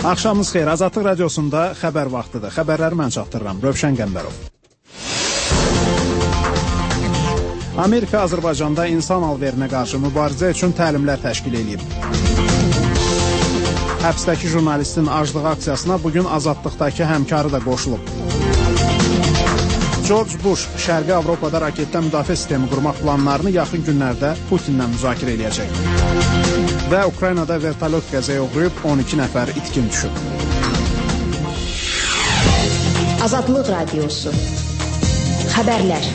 Axşamınız xeyir. Azadlıq radiosunda xəbər vaxtıdır. Xəbərləri mən çatdırıram. Rövşən Qəmbərov. Amerika Azərbaycanda insan alverinə qarşı mübarizə üçün təlimlər təşkil edib. Həbsdəki jurnalistin aclıq aksiyasına bugün Azadlıqdakı həmkarı da qoşulub. George Bush Şərqi Avropada raketdən müdafiə sistemi qurmaq planlarını yaxın günlərdə Putinlə müzakirə edəcək. Və Ukraynada vertolyot qəzaya uğrayıb 12 nəfər itkin düşüb. Azadlıq Radiosu. Xəbərlər.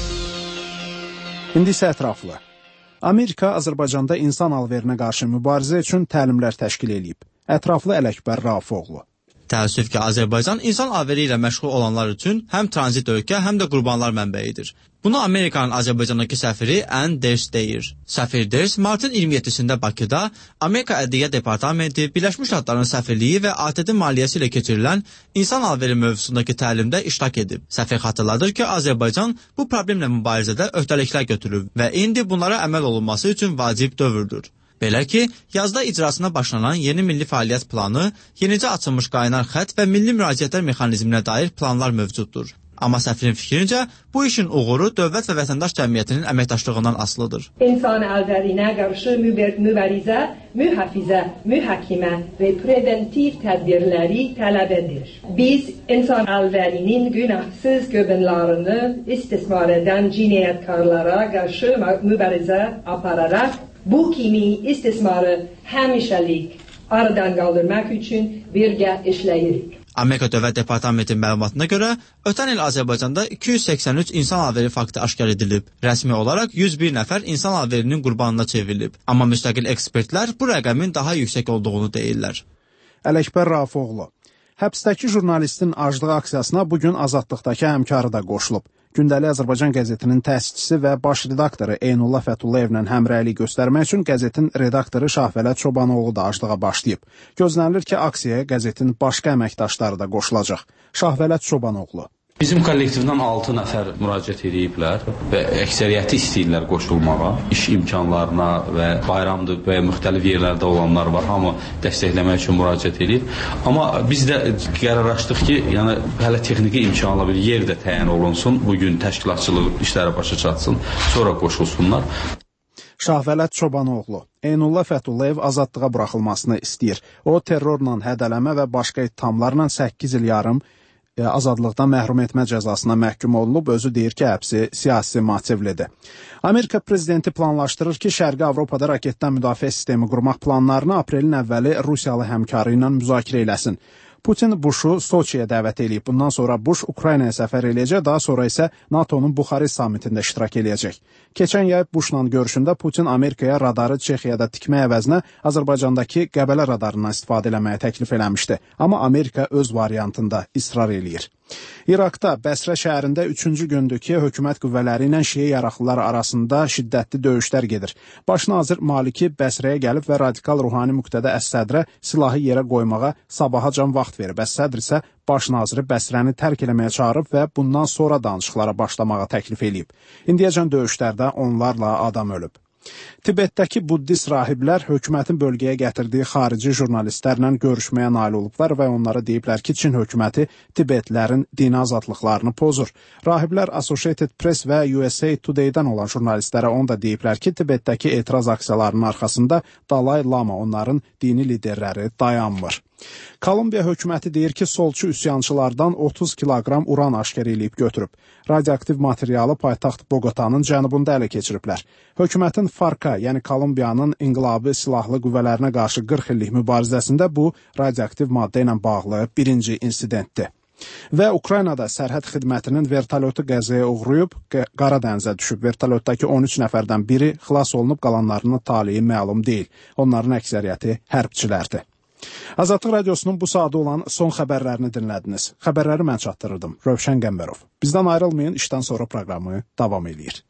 İndi isə ətraflı. Amerika Azərbaycanda insan alverinə qarşı mübarizə üçün təlimlər təşkil edib. Ətraflı Ələkbər Rafifoğlu. Təəssüf ki, Azərbaycan insan alveri ilə məşğul olanlar üçün həm tranzit ölkə, həm də qurbanlar mənbəyidir. Bunu Amerikanın Azərbaycandakı səfiri Ann Ders deyir. Səfir Ders martın 27-sində Bakıda Amerika Ədliyyə Departamenti, Birləşmiş Ştatların səfirliyi və ATƏT maliyyəsi ilə keçirilən insan alveri mövzusundakı təlimdə iştirak edib. Səfir xatırladır ki, Azərbaycan bu problemlə mübarizədə öhdəliklər götürüb və indi bunlara əməl olunması üçün vacib dövrdür. Belə ki, yazda icrasına başlanan yeni milli fəaliyyət planı, yenicə açılmış qaynar xətt və milli müraciətlər mexanizminə dair planlar mövcuddur. Amma səfirin fikrincə, bu işin uğuru dövlət və vətəndaş cəmiyyətinin əməkdaşlığından asılıdır. İnsan alverinə qarşı mübarizə, mühafizə, mühakimə və preventiv tədbirləri tələb edir. Biz insan alverinin günahsız qadınlarını istismar edən cinayətkarlara qarşı mübarizə apararaq, bu kimi istismarı həmişəlik aradan qaldırmaq üçün birgə işləyirik. Amerika Dövlət Departamentinin məlumatına görə, ötən il Azərbaycanda 283 insan alveri faktı aşkar edilib. Rəsmi olaraq 101 nəfər insan alverinin qurbanına çevrilib. Amma müstəqil ekspertlər bu rəqəmin daha yüksək olduğunu deyirlər. Ələkbər Rafifoğlu. Həbsdəki jurnalistin aclıq aksiyasına bugün Azadlıqdakı həmkarı da qoşulub. Gündəlik Azərbaycan qəzetinin təsisçisi və baş redaktoru Eynullah Fətullayevlə həmrəylik göstərmək üçün qəzetin redaktoru Şahvələt Çobanoğlu da aclığa başlayıb. Gözlənilir ki, aksiyaya qəzetin başqa əməkdaşları da qoşulacaq. Şahvələt Çobanoğlu. Bizim kollektivdən 6 nəfər müraciət ediblər və əksəriyyəti istəyirlər qoşulmağa. İş imkanlarına və bayramdır və müxtəlif yerlərdə olanlar var. Hamı dəstəkləmək üçün müraciət edib. Amma biz də qərarlaşdıq ki, yəni hələ texniki imkanla bir yer də təyin olunsun. Bugün təşkilatçılıq işləri başa çatsın, sonra qoşulsunlar. Şahvələt Çobanoğlu. Eynullah Fətullayev azadlığa buraxılmasını istəyir. O, terrorla hədələmə və başqa ittihamlarla 8 il yarım azadlıqdan məhrum etmə cəzasına məhkum olunub, özü deyir ki, həbsi siyasi motivlidir. Amerika prezidenti planlaşdırır ki, Şərqi Avropada raketdən müdafiə sistemi qurmaq planlarını aprelin əvvəli Rusiyalı həmkarı ilə müzakirə eləsin. Putin Bushu Soçiyə dəvət edib. Bundan sonra Bush Ukraynaya səfər eləyəcək, daha sonra isə NATO'nun Buxarest samitində iştirak eləyəcək. Keçən yay Bushla görüşündə Putin Amerikaya radarı Çexiyada tikmək əvəzinə Azərbaycandakı Qəbələ radarından istifadə eləməyə təklif eləmişdi. Amma Amerika öz variantında israr eləyir. İraqda Bəsrə şəhərində 3-cü gündür ki, hökumət qüvvələri ilə şiə yaraqlılar arasında şiddətli döyüşlər gedir. Baş nazir Maliki Bəsrəyə gəlib və radikal ruhani müqtədə Əs-Sədrə silahı yerə qoymağa sabahacan vaxt verib. Əs-Sədr isə baş naziri Bəsrəni tərk eləməyə çağırıb və bundan sonra danışıqlara başlamağa təklif eləyib. İndiyəcən döyüşlərdə onlarla adam ölüb. Tibetdəki buddist rahiblər hökumətin bölgəyə gətirdiyi xarici jurnalistlərlə görüşməyə nail olublar və onlara deyiblər ki, Çin hökuməti Tibetlilərin dini azadlıqlarını pozur. Rahiblər Associated Press və USA Today-dən olan jurnalistlərə onu da deyiblər ki, Tibetdəki etiraz aksiyalarının arxasında Dalai Lama onların dini liderləri dayanmır. Kolumbiya hökuməti deyir ki, solçu üsyançılardan 30 kiloqram uran aşkar eləyib götürüb. Radioaktiv materialı paytaxt Bogotanın cənubunda ələ keçiriblər. Hökumətin FARC-a, yəni Kolumbiyanın inqilabi silahlı qüvvələrinə qarşı 40 illik mübarizəsində bu radioaktiv maddə ilə bağlı birinci insidentdir. Və Ukraynada sərhəd xidmətinin vertolyotu qəzaya uğrayıb, Qara dənizə düşüb. Vertolyotdakı 13 nəfərdən biri xilas olunub, qalanlarının taliyi məlum deyil. Onların əksəriyyəti hərbçilərdir. Azadlıq Radiosunun bu saatda olan son xəbərlərini dinlədiniz. Xəbərləri mən çatdırırdım. Rövşən Qəmbərov. Bizdən ayrılmayın, işdən sonra proqramı davam edir.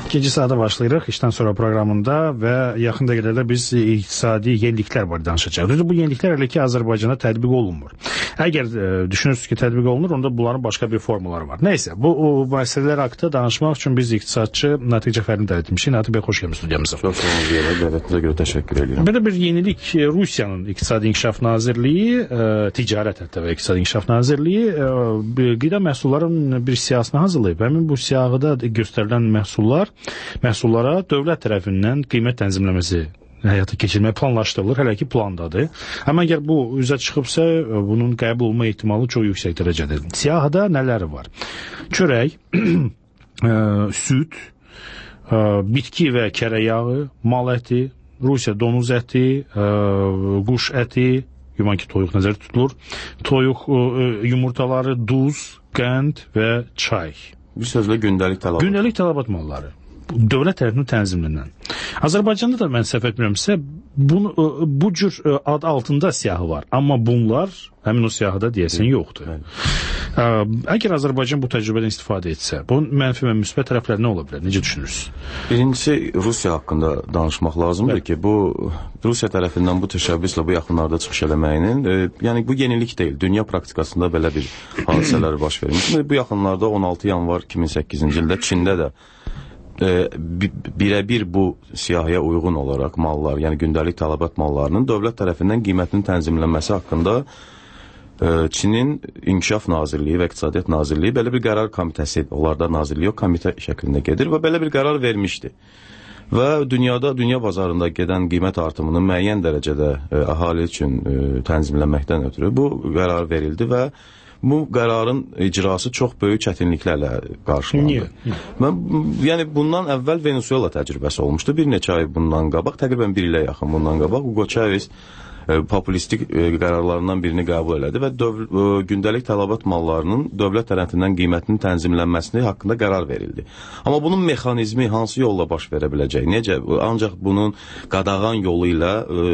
İkinci sahada başlayırıq işdən sonra proqramında və yaxın dəqiqələrdə biz iqtisadi yeniliklər barədə danışacağıq. Bu yeniliklər hələ ki Azərbaycana tətbiq olunmur. Əgər düşünürsünüz ki tətbiq olunur, onda bunların başqa bir formaları var. Nəysə, bu məsələlər haqqında danışmaq üçün biz iqtisadçı Natiq Cəfərini dəvət etmişik. Natiq bəy, xoş gəlmisiniz studiyamıza. Çox sağ olun, dəvətinizə görə təşəkkür edirəm. Belə bir yenilik Rusiyanın İqtisadi İnkişaf Nazirliyi, Ticarət hətta və İqtisadi İnkişaf Nazirliyi qida məhsullarının bir siyahısını hazırlayıb. Həmin bu siyahıda göstərilən məhsullara dövlət tərəfindən qiymət tənzimləməsi həyata keçirmək planlaşdırılır, hələ ki plandadır. Amma əgər bu üzə çıxıbsa, bunun qəbul olma ehtimalı çox yüksək dərəcədir. Siyahıda nələr var? Çörək, süd, bitki və kərə yağı, mal əti, Rusiya donuz əti, quş əti, güman ki toyuq nəzərdə tutulur, toyuq yumurtaları, duz, qənd və çay. Bir sözlə gündəlik tələbat. Gündəlik tələbat malları. Dövlət tərəfindən tənzimlənən. Azərbaycanda da mən səhv etmirəmsə, bu cür ad altında siyahı var. Amma bunlar həmin o siyahıda deyəsən yoxdur. Əgər Azərbaycan bu təcrübədən istifadə etsə, bunun mənfi və müsbət tərəfləri nə ola bilər? Necə düşünürsünüz? Birincisi, Rusiya haqqında danışmaq lazımdır ki, bu Rusiya tərəfindən bu təşəbbüslə bu yaxınlarda çıxış eləməyinin, yəni bu yenilik deyil. Dünya praktikasında belə bir hadisələr baş vermiş. Bu yaxınlarda 16 yanvar 2008-ci ildə Çində də birəbir bu siyahıya uyğun olaraq mallar, yəni gündəlik tələbat mallarının dövlət tərəfindən qiymətinin tənzimlənməsi haqqında Çinin İnkişaf Nazirliyi və İqtisadiyyat Nazirliyi belə bir qərar komitəsi, onlarda nazirlik yox, komitə şəklində gedir və belə bir qərar vermişdi. Və dünya bazarında gedən qiymət artımını müəyyən dərəcədə əhali üçün tənzimlənməkdən ötürü bu qərar verildi və bu qərarın icrası çox böyük çətinliklərlə qarşılandı. Yəni bundan əvvəl Venezuela təcrübəsi olmuşdu. Bir neçə ay bundan qabaq, təqribən bir ilə yaxın bundan qabaq Hugo Chavez populistik qərarlarından birini qəbul elədi və gündəlik tələbat mallarının dövlət tərəfindən qiymətinin tənzimlənməsini haqqında qərar verildi. Amma bunun mexanizmi hansı yolla baş verə biləcək? Necə? Ancaq bunun qadağan yolu ilə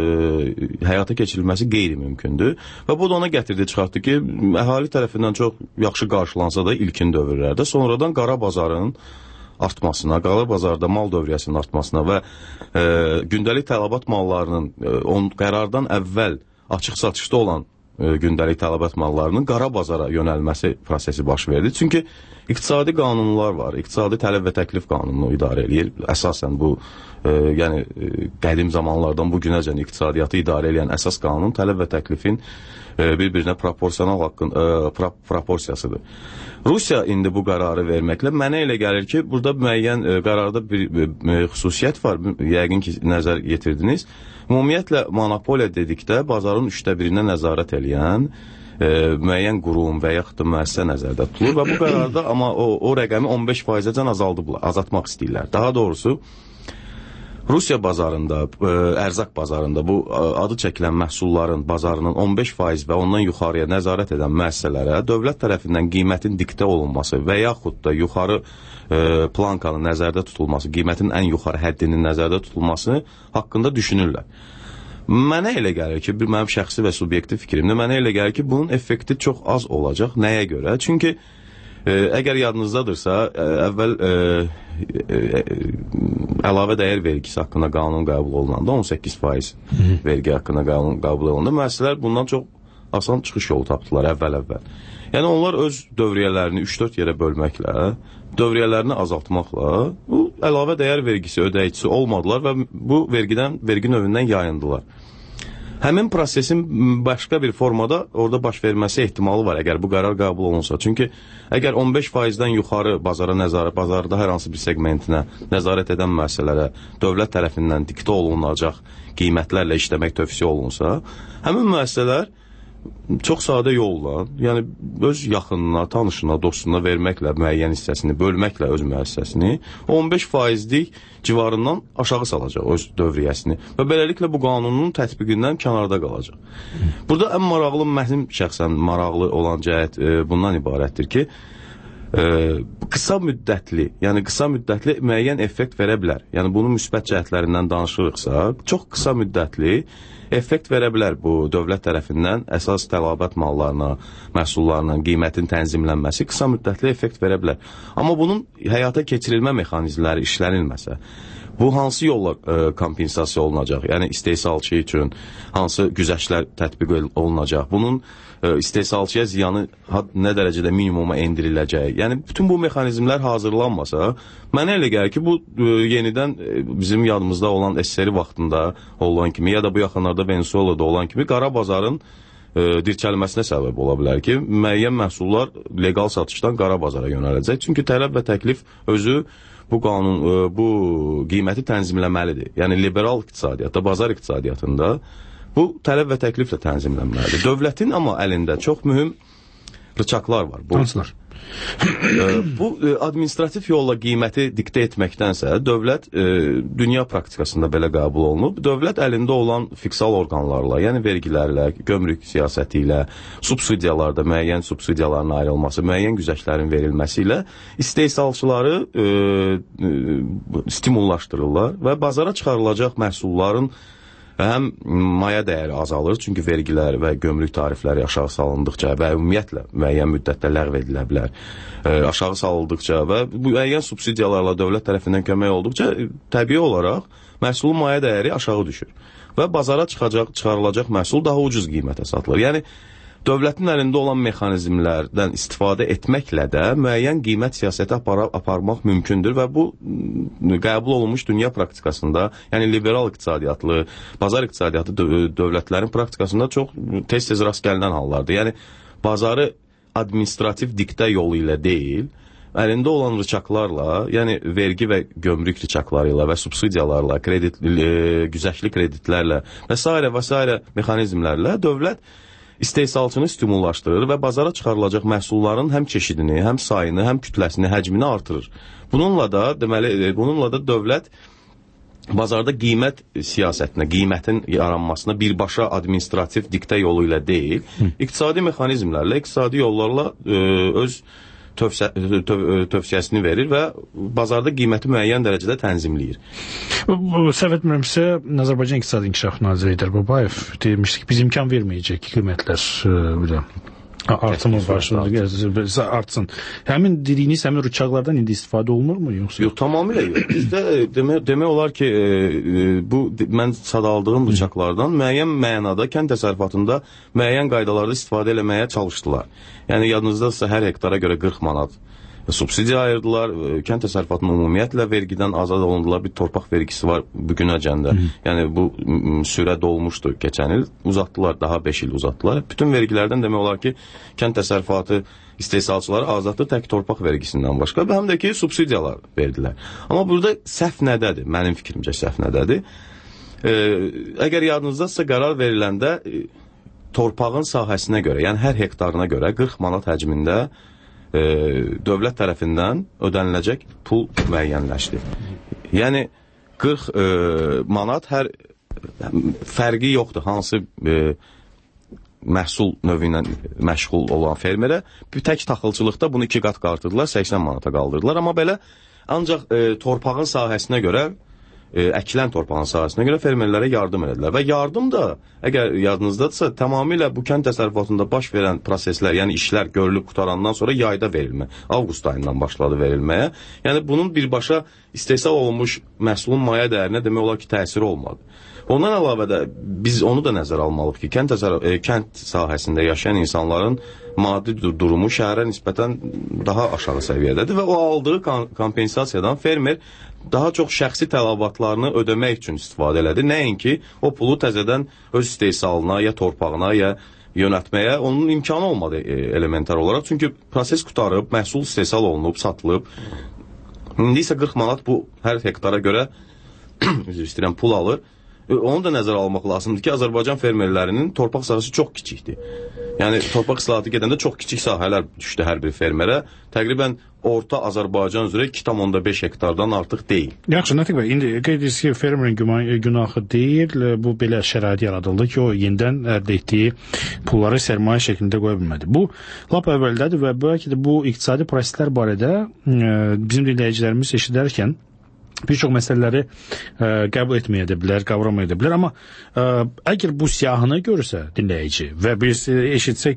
həyata keçirilməsi qeyri-mümkündür. Və bu da ona gətirdi, çıxartdı ki, əhali tərəfindən çox yaxşı qarşılansa da ilkin dövrlərdə, sonradan qara bazarın artmasına, qara bazarda mal dövriyyəsinin artmasına və gündəlik tələbat mallarının qərardan əvvəl açıq satışda olan gündəlik tələbat mallarının qara bazara yönəlməsi prosesi baş verdi. Çünki iqtisadi qanunlar var, iqtisadi tələb və təklif qanununu idarə edir. Əsasən bu, yəni qədim zamanlardan bu günəcən iqtisadiyyatı idarə edən əsas qanun tələb və təklifin bir-birinə proporsional proporsiyasıdır. Rusiya indi bu qərarı verməklə mənə elə gəlir ki, burada müəyyən qərarda bir xüsusiyyət var, yəqin ki, nəzər yetirdiniz. Ümumiyyətlə, monopoliya dedikdə bazarın 1/3-nə nəzarət eləyən müəyyən qurum və yaxud da müəssisə nəzərdə tutulur və bu qərarda amma o rəqəmi 15%-dən azaltmaq istəyirlər. Daha doğrusu, Rusiya bazarında, ərzaq bazarında bu adı çəkilən məhsulların bazarının 15% və ondan yuxarıya nəzarət edən müəssisələrə dövlət tərəfindən qiymətin diktə olunması və yaxud da yuxarı plankanın nəzərdə tutulması, qiymətin ən yuxarı həddinin nəzərdə tutulması haqqında düşünürlər. Mənə elə gəlir ki, mənim şəxsi və subyektiv fikrimdə, mənə elə gəlir ki, bunun effekti çox az olacaq. Nəyə görə? Çünki əgər yadınızdadırsa, əvvəl əlavə dəyər vergisi haqqında qanun qəbul olunanda 18% vergi haqqında qanun qəbul olunanda müəssisələr bundan çox asan çıxış yolu tapdılar əvvəl-əvvəl. Yəni onlar öz dövriyyələrini 3-4 yerə bölməklə, dövriyyələrini azaltmaqla bu əlavə dəyər vergisi ödəyicisi olmadılar və bu vergi növündən yayındılar. Həmin prosesin başqa bir formada orada baş verməsi ehtimalı var, əgər bu qərar qəbul olunsa. Çünki əgər 15%-dən yuxarı bazarda hər hansı bir segmentinə nəzarət edən müəssisələrə dövlət tərəfindən diktə olunacaq qiymətlərlə işləmək tövsiyə olunsa, həmin müəssisələr çox sadə yolla, yəni öz yaxınına, tanışına, dostuna verməklə, müəyyən hissəsini bölməklə öz müəssisəsini 15%-lik civarından aşağı salacaq öz dövriyyəsini və beləliklə bu qanunun tətbiqindən kənarda qalacaq. Burada ən maraqlı, mənim şəxsən maraqlı olan cəhət bundan ibarətdir ki, qısa müddətli müəyyən effekt verə bilər. Yəni bunun müsbət cəhətlərindən danışırıqsa, çox qısa müddətli effekt verə bilər bu dövlət tərəfindən əsas tələbat mallarına, məhsullarına qiymətin tənzimlənməsi qısa müddətli effekt verə bilər. Amma bunun həyata keçirilmə mexanizmləri işlənilməsə, bu hansı yolla kompensasiya olunacaq? Yəni istehsalçı üçün hansı güzəştlər tətbiq olunacaq? Bunun istehsalçıya ziyanı nə dərəcədə minimuma endiriləcək? Yəni bütün bu mexanizmlər hazırlanmasa, mənə elə gəlir ki, bu yenidən bizim yadımızda olan SSR vaxtında olan kimi ya da bu yaxınlarda Venezuelada olan kimi qara bazarın dirçəlməsinə səbəb ola bilər ki, müəyyən məhsullar legal satışdan qara bazara yönələcək. Çünki tələb və təklif özü bu qiyməti tənzimləməlidir. Yəni liberal iqtisadiyyatda, bazar iqtisadiyyatında bu tələb və təkliflə tənzimlənməlidir. Dövlətin amma əlində çox mühüm rıçaqlar var. Hansılar? Bu administrativ yolla qiyməti diktə etməkdənsə, dövlət dünya praktikasında belə qəbul olunub. Dövlət əlində olan fiksal orqanlarla, yəni vergilərlə, gömrük siyasəti ilə, subsidiyalarda müəyyən subsidiyaların ayrılması, müəyyən güzəştlərin verilməsi ilə istehsalçıları stimullaşdırırlar və bazara çıxarılacaq məhsulların həm maya dəyəri azalır, çünki vergilər və gömrük tarifləri aşağı salındıqca və ümumiyyətlə müəyyən müddətdə ləğv edilə bilər. Aşağı salındıqca və müəyyən subsidiyalarla dövlət tərəfindən kömək olduqca təbii olaraq məhsulun maya dəyəri aşağı düşür və bazara çıxarılacaq məhsul daha ucuz qiymətə satılır. Yəni dövlətin əlində olan mexanizmlərdən istifadə etməklə də müəyyən qiymət siyasəti aparmaq mümkündür və bu qəbul olunmuş dünya praktikasında, yəni liberal iqtisadiyyatlı, bazar iqtisadiyyatı dövlətlərin praktikasında çox tez-tez rast gəlinən hallardır. Yəni bazarı administrativ diktə yolu ilə deyil, əlində olan rıçaqlarla, yəni vergi və gömrük rıçaqları ilə və subsidiyalarla, güzəştli kreditlərlə və s. mexanizmlərlə dövlət istehsalçını stimullaşdırır və bazara çıxarılacaq məhsulların həm çeşidini, həm sayını, həm kütləsini, həcmini artırır. Bununla da dövlət bazarda qiymət siyasətinə, qiymətin yaranmasına birbaşa administrativ diktə yolu ilə deyil, iqtisadi mexanizmlərlə, iqtisadi yollarla öz tövsiyəsini verir və bazarda qiyməti müəyyən dərəcədə tənzimləyir. Səhv etmirəmsə, Azərbaycan İqtisadi İnkişaf Naziri İlqar Babayev demişdi ki, biz imkan verməyəcək ki, qiymətlər artımın başında artsın. Həmin dediyiniz, həmin rıçaqlardan indi istifadə olunurmu yoxsa? Yox, tamamilə yox. Bizdə demək olar ki, bu mən sadaldığım rıçaqlardan müəyyən mənada kənd təsərrüfatında müəyyən qaydalarda istifadə eləməyə çalışdılar. Yəni yadınızdadsa hər hektara görə 40 manat subsidiya ayırdılar. Kənd təsərrüfatının ümumiyyətlə vergidən azad olundular. Bir torpaq vergisi var bugünəcəndə. Yəni bu sürə dolmuşdu keçən il. Uzatdılar, daha 5 il uzatdılar. Bütün vergilərdən demək olar ki, kənd təsərrüfatı istehsalçıları azaddır tək torpaq vergisindən başqa. Həm də ki, subsidiyalar verdilər. Amma burada səhv nədədir? Mənim fikrimcə səhv nədədir? Əgər yadınızdadsa qərar veriləndə torpağın sahəsinə görə, yəni hər hektarına görə 40 manat həcmində dövlət tərəfindən ödəniləcək pul müəyyənləşdi. Yəni 40 manat hər fərqi yoxdur. Hansı məhsul növü ilə məşğul olan fermerə tək taxılçılıqda bunu 2 qat artırdılar, 80 manata qaldırdılar. Amma belə ancaq torpağın sahəsinə görə, əkilən torpağın sahəsinə görə fermerlərə yardım edilər. Və yardım da, əgər yadınızdadırsa, tamamilə bu kənd təsərrüfatında baş verən proseslər, yəni işlər görülüb qutarandan sonra yayda verilmə. Avqust ayından başladı verilməyə. Yəni bunun birbaşa istehsal olunmuş məhsulun maya dəyərinə demək olar ki, təsiri olmadı. Ondan əlavə də biz onu da nəzərə almalıyıq ki, kənd sahəsində yaşayan insanların maddi durumu şəhərə nisbətən daha aşağı səviyyədədir və o aldığı kompensasiyadan fermer daha çox şəxsi tələbatlarını ödəmək üçün istifadə elədi. Nəinki o pulu təzədən öz istehsalına, ya torpağına, ya yönətməyə onun imkanı olmadı elementar olaraq. Çünki proses qutarıb, məhsul istehsal olunub, satılıb. İndi isə 40 manat bu hər hektara görə pul alır. Onu da nəzərə almaq lazımdır ki, Azərbaycan fermerlərinin torpaq sahəsi çox kiçikdir. Yəni torpaq islahatı gedəndə çox kiçik sahələr düşdü hər bir fermerə. Təqribən orta Azərbaycan üzrə 2,5 hektardan artıq deyil. Yaxşı, Natiq bəy, indi qeyd edirsiniz ki, fermerin günahı deyil, bu belə şərait yaradıldı ki, o yenidən əldə etdiyi pulları sərmayə şəklində qoya bilmədi. Bu lap əvvəldədir və bəlkə də bu iqtisadi proseslər barədə bizim dinləyicilərimiz eşidərkən bir çox məsələləri qəbul etməyə də bilər, qavramaya da bilər, amma əgər bu siyahını görsə dinləyici və biz eşitsə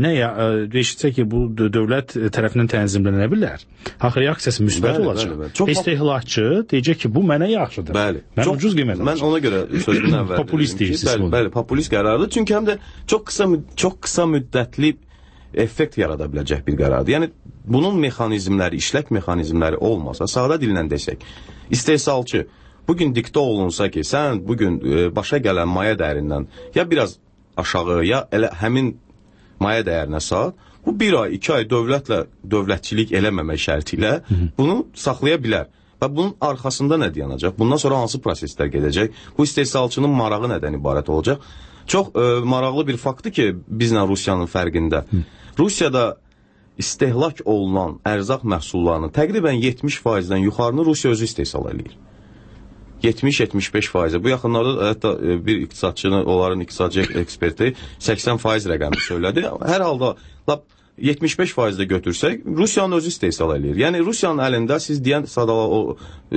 ki, bu dövlət tərəfindən tənzimlənə bilər, axı reaksiyası müsbət olacaq. İstehlakçı deyəcək ki, bu mənə yaxşıdır. Bəli. Mən ucuz qiymət alacaq. Mən ona görə sözümün əvvəlində populist deyirsiniz. Bəli, populist qərardır. Çünki həm də çox qısa müddətli effekt yarada biləcək bir qərardır. Yəni bunun mexanizmləri, işlək mexanizmləri olmasa, sadə dillə desək, istehsalçı bugün diktə olunsa ki, sən bugün başa gələn maya dəyərindən ya biraz aşağı, ya elə həmin maya dəyərinə sat, bu 1 ay, 2 ay dövlətçilik eləməmək şərti ilə bunu saxlaya bilər. Və bunun arxasında nə dayanacaq? Bundan sonra hansı proseslər gedəcək? Bu istehsalçının marağı nədən ibarət olacaq? Çox maraqlı bir faktdır ki, bizlə Rusiyanın fərqində. Rusiyada istehlak olunan ərzaq məhsullarının təqribən 70%-dən yuxarını Rusiya özü istehsal edir. 70-75%. Bu yaxınlarda hətta bir iqtisadçının, onların iqtisadçı eksperti 80% rəqəmi söylədi. Hər halda 75%-də götürsək, Rusiyanın özü istehsal edir. Yəni Rusiyanın əlində siz deyən sadala o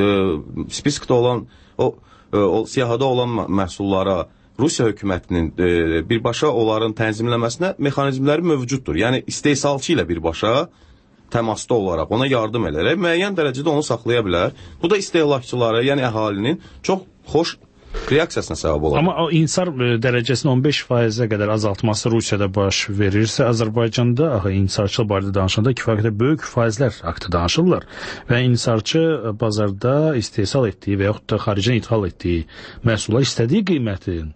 spiskdə olan, o siyahıda olan məhsullara Rusiya hökumətinin birbaşa onların tənzimləməsinə mexanizmləri mövcuddur. Yəni istehsalçı ilə birbaşa təmasda olaraq ona yardım edərək müəyyən dərəcədə onu saxlaya bilər. Bu da istehlakçılara, yəni əhalinin çox xoş reaksiyasına səbəb olar. Amma o insar dərəcəsini 15%-ə qədər azaltması Rusiyada baş verirsə, Azərbaycanda insarçı barədə danışanda kifayət böyük faizlər haqqında danışırlar və insarçı bazarda istehsal etdiyi və yaxud da xaricdən ithal etdiyi məhsullar istədiyi qiymətin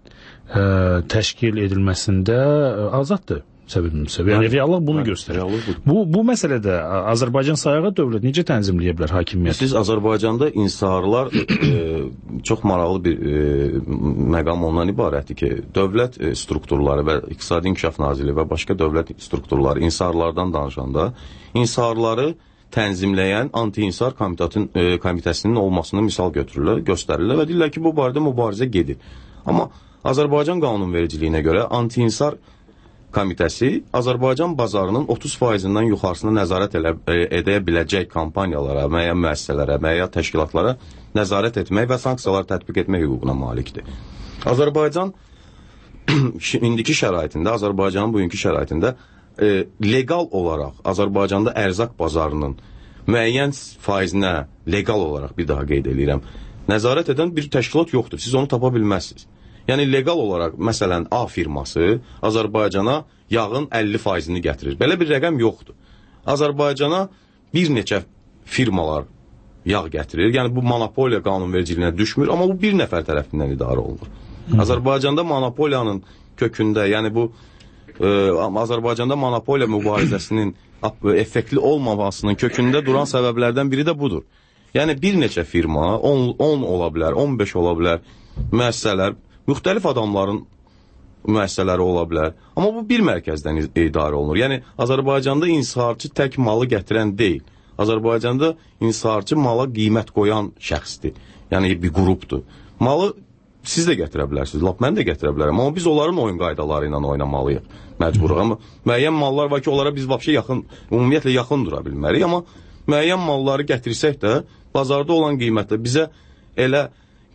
təşkil edilməsində azaddır. Yəni reallıq bunu göstərir. Bu məsələdə Azərbaycan sayağı dövlət necə tənzimləyə bilər hakimiyyət? Siz Azərbaycanda insarlar çox maraqlı bir məqam ondan ibarətdir ki, dövlət strukturları və İqtisadi İnkişaf Nazirliyi və başqa dövlət strukturları insarlardan danışanda insarları tənzimləyən anti-insar komitəsinin olmasını misal göstərirlər və deyirlər ki, bu barədə mübarizə gedir. Amma Azərbaycan qanunvericiliyinə görə anti-insar komitəsi Azərbaycan bazarının 30%-dən yuxarısına nəzarət edə biləcək kampaniyalara, müəyyən müəssisələrə, müəyyən təşkilatlara nəzarət etmək və sanksiyalar tətbiq etmək hüququna malikdir. Azərbaycan indiki şəraitində, Azərbaycanın bugünkü şəraitində legal olaraq Azərbaycanda ərzaq bazarının müəyyən faizinə legal olaraq bir daha qeyd edirəm, nəzarət edən bir təşkilat yoxdur. Siz onu tapa bilməzsiniz. Yəni legal olaraq, məsələn, A firması Azərbaycana yağın 50%-ni gətirir. Belə bir rəqəm yoxdur. Azərbaycana bir neçə firmalar yağ gətirir. Yəni bu monopoliya qanunvericiliyinə düşmür, amma bu bir nəfər tərəfindən idarə olunur. Azərbaycanda monopoliyanın kökündə, yəni bu Azərbaycanda monopoliya mübarizəsinin effektli olmamasının kökündə duran səbəblərdən biri də budur. Yəni bir neçə firma, 10 ola bilər, 15 ola bilər müəssisələr, müxtəlif adamların müəssisələri ola bilər. Amma bu bir mərkəzdən idarə olunur. Yəni Azərbaycanda insarçı tək malı gətirən deyil. Azərbaycanda insarçı mala qiymət qoyan şəxsdir. Yəni bir qrupdur. Malı siz də gətirə bilərsiniz, lap mən də gətirə bilərəm. Amma biz onların oyun qaydaları ilə oynamalıyıq, məcburuq. Amma müəyyən mallar var ki, onlara biz vəbşə ümumiyyətlə yaxın dura bilmərik. Amma müəyyən malları gətirsək də, bazarda olan qiymətlə bizə elə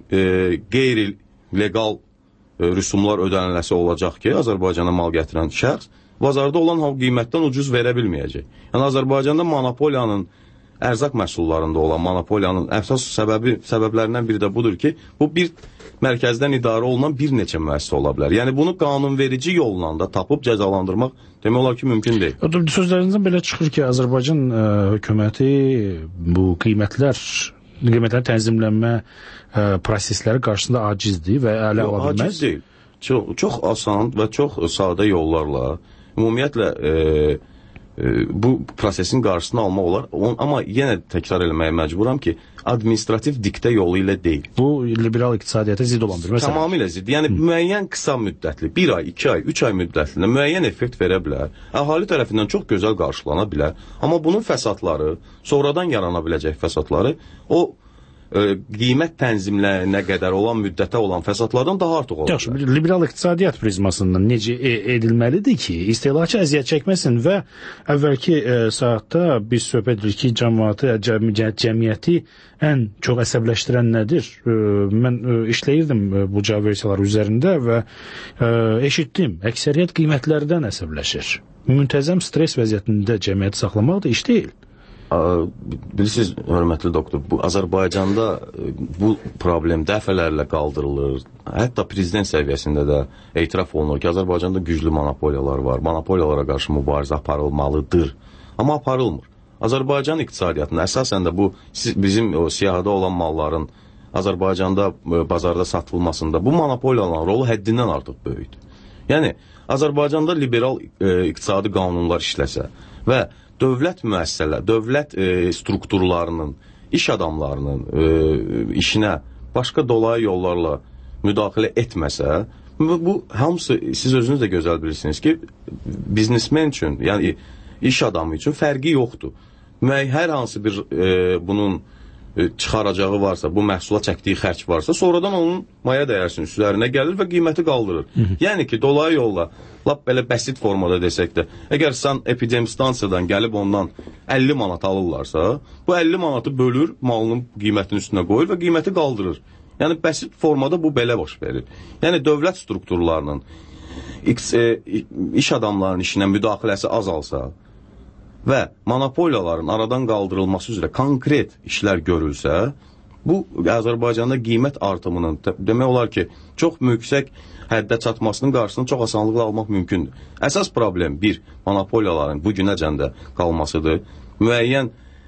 qeyri-legal rüsumlar ödənilməsi olacaq ki, Azərbaycana mal gətirən şəxs bazarda olan qiymətdən ucuz verə bilməyəcək. Yəni Azərbaycanda monopoliyanın, ərzaq məhsullarında olan monopoliyanın əsas səbəblərindən biri də budur ki, bu bir mərkəzdən idarə olunan bir neçə müəssisə ola bilər. Yəni bunu qanunverici yolla da tapıb cəzalandırmaq demək olar ki, mümkün deyil. Sözlərinizdən belə çıxır ki, Azərbaycan hökuməti bu qiymətlər tənzimlənmə prosesləri qarşısında acizdir və ələ ala bilməz. Aciz deyil. Çox asan və çox sadə yollarla ümumiyyətlə bu prosesin qarşısını almaq olar. Amma yenə təkrar eləməyə məcburam ki, administrativ diktə yolu ilə deyil. Bu liberal iqtisadiyyata zidd olan bir məsələ. Tamamilə zidd. Yəni müəyyən qısa müddətli, 1 ay, 2 ay, 3 ay müddətlində müəyyən effekt verə bilər. Əhali tərəfindən çox gözəl qarşılana bilər. Amma bunun fəsadları, sonradan yarana biləcək fəsadları o qiymət tənzimləyinə qədər olan müddətə olan fəsadlardan daha artıq olur. Yaxşı, liberal iqtisadiyyat prizmasından necə edilməlidir ki, istehlakçı əziyyət çəkməsin və əvvəlki saatda biz söhbət edirik ki, cəmiyyəti ən çox əsəbləşdirən nədir? Mən işləyirdim bu versiyalar üzərində və eşitdim, əksəriyyət qiymətlərdən əsəbləşir. Müntəzəm stres vəziyyətində cəmiyyəti saxlamaq da iş deyil. Bilirsiniz, hörmətli doktor, bu Azərbaycanda bu problem dəfələrlə qaldırılır. Hətta prezident səviyyəsində də etiraf olunur ki, Azərbaycanda güclü monopoliyalar var. Monopoliyalara qarşı mübarizə aparılmalıdır. Amma aparılmır. Azərbaycan iqtisadiyyatında əsasən də bu bizim siyahıda olan malların Azərbaycanda bazarda satılmasında bu monopoliyaların rolu həddindən artıq böyükdür. Yəni, Azərbaycanda liberal iqtisadi qanunlar işləsə və dövlət müəssisələr, dövlət strukturlarının, iş adamlarının işinə başqa dolayı yollarla müdaxilə etməsə, bu hamısı siz özünüz də gözəl bilirsiniz ki, biznesmen üçün, yəni iş adamı üçün fərqi yoxdur. Hər hansı bir bunun çıxaracağı varsa, bu məhsula çəkdiyi xərc varsa, sonradan onun maya dəyərsinin üzərinə gəlir və qiyməti qaldırır. Yəni ki, dolayı yolla, lap belə bəsit formada desək də, əgər sən epidemistansiyadan gəlib ondan 50 manat alırlarsa, bu 50 manatı bölür, malının qiymətinin üstünə qoyur və qiyməti qaldırır. Yəni, bəsit formada bu belə baş verir. Yəni, dövlət strukturlarının, iş adamlarının işinə müdaxiləsi azalsa və monopoliyaların aradan qaldırılması üzrə konkret işlər görülsə, bu Azərbaycanda qiymət artımının demək olar ki, çox yüksək həddə çatmasının qarşısını çox asanlıqla almaq mümkündür. Əsas problem bir, monopoliyaların bu günəcən də qalmasıdır. Müəyyən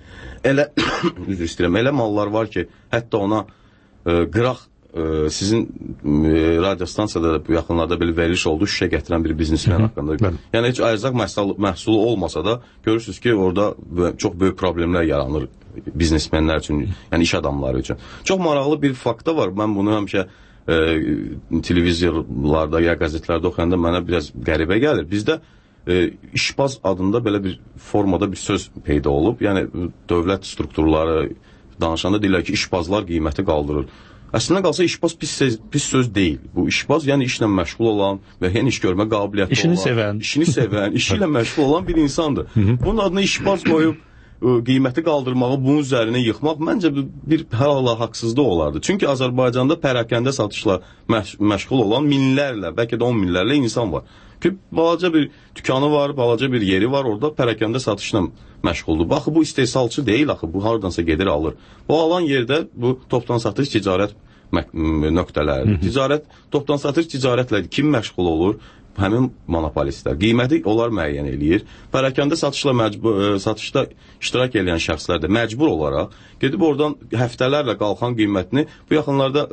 elə mallar var ki, hətta ona qıraq sizin radiostansiyada da bu yaxınlarda belə veriliş oldu, şüşə gətirən bir biznesmen haqqında. Yəni, heç ərzaq məhsulu olmasa da görürsünüz ki, orada çox böyük problemlər yaranır biznesmenlər üçün, yəni iş adamları üçün. Çox maraqlı bir fakta var. Mən bunu həmişə televizorlarda ya qəzetlərdə oxuyanda mənə biraz qəribə gəlir. Bizdə işbaz adında belə bir formada bir söz peyda olub. Yəni, dövlət strukturları danışanda deyirlər ki, işbazlar qiyməti qaldırır. Əslində qalsa işbaz pis söz deyil. Bu işbaz, yəni işlə məşğul olan və yəni iş görmə qabiliyyəti olan, işini sevən, işi ilə məşğul olan bir insandır. Bunun adına işbaz qoyub qiyməti qaldırmağı, bunun üzərinə yıxmaq məncə bir hala haqsızlıq olardı. Çünki Azərbaycanda pərakəndə satışla məşğul olan minlərlə, bəlkə də 10 minlərlə insan var. Ki, balaca bir dükkanı var, balaca bir yeri var, orada pərakəndə satışla məşğuldur. Baxı, bu istehsalçı deyil, axı, bu haradansa gedir alır. Bu alan yerdə bu topdan satış ticarət nöqtələri. Topdan satış ticarətlə kim məşğul olur? Həmin monopolistlər. Qiyməti onlar müəyyən eləyir. Pərakəndə satışda iştirak edən şəxslər də məcbur olaraq gedib oradan həftələrlə qalxan qiymətini, bu yaxınlarda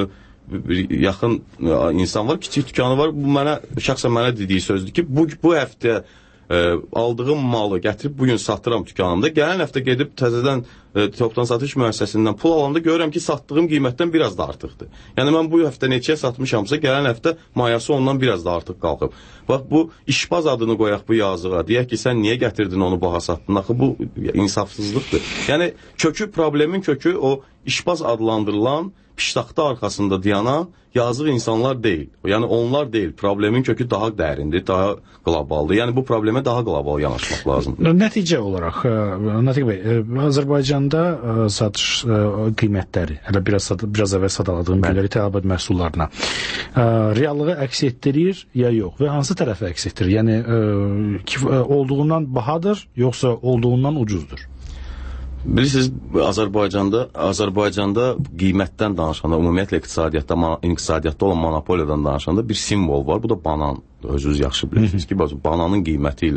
yaxın insan var, kiçik dükkanı var, bu şəxsən mənə dediyi sözdür ki, bu həftə aldığım malı gətirib bugün satıram dükkanımda, gələn həftə gedib təzədən topdan satış müəssisəsindən pul alanda görürəm ki, satdığım qiymətdən biraz da artıqdır. Yəni, mən bu həftə neçəyə satmışamsa, gələn həftə mayası ondan biraz da artıq qalxıb. Bax, bu işbaz adını qoyaq bu yazığa, deyək ki, sən niyə gətirdin onu baha satdın? Axı, bu insafsızlıqdır. Yəni, problemin kökü o işbaz adlandırılan piştaxta arxasında dayanan yazıq insanlar deyil. Yəni, onlar deyil. Problemin kökü daha dərindir, daha qlobaldır. Yəni, bu problemə daha qlobal yanaşmaq lazımdır. Nəticə olaraq, Natiq bəy, Azərbaycanda satış qiymətləri, hələ biraz əvvəl sadaladığım günləri tələbat məhsullarına reallığı əks etdirir ya yox və hansı tərəfə əks etdirir? Yəni, olduğundan bahadır, yoxsa olduğundan ucuzdur? Bilirsiniz, Azərbaycanda qiymətdən danışanda, ümumiyyətlə iqtisadiyyatda olan monopoliyadan danışanda bir simvol var. Bu da banan. Özünüz yaxşı bilirsiniz ki, bananın qiyməti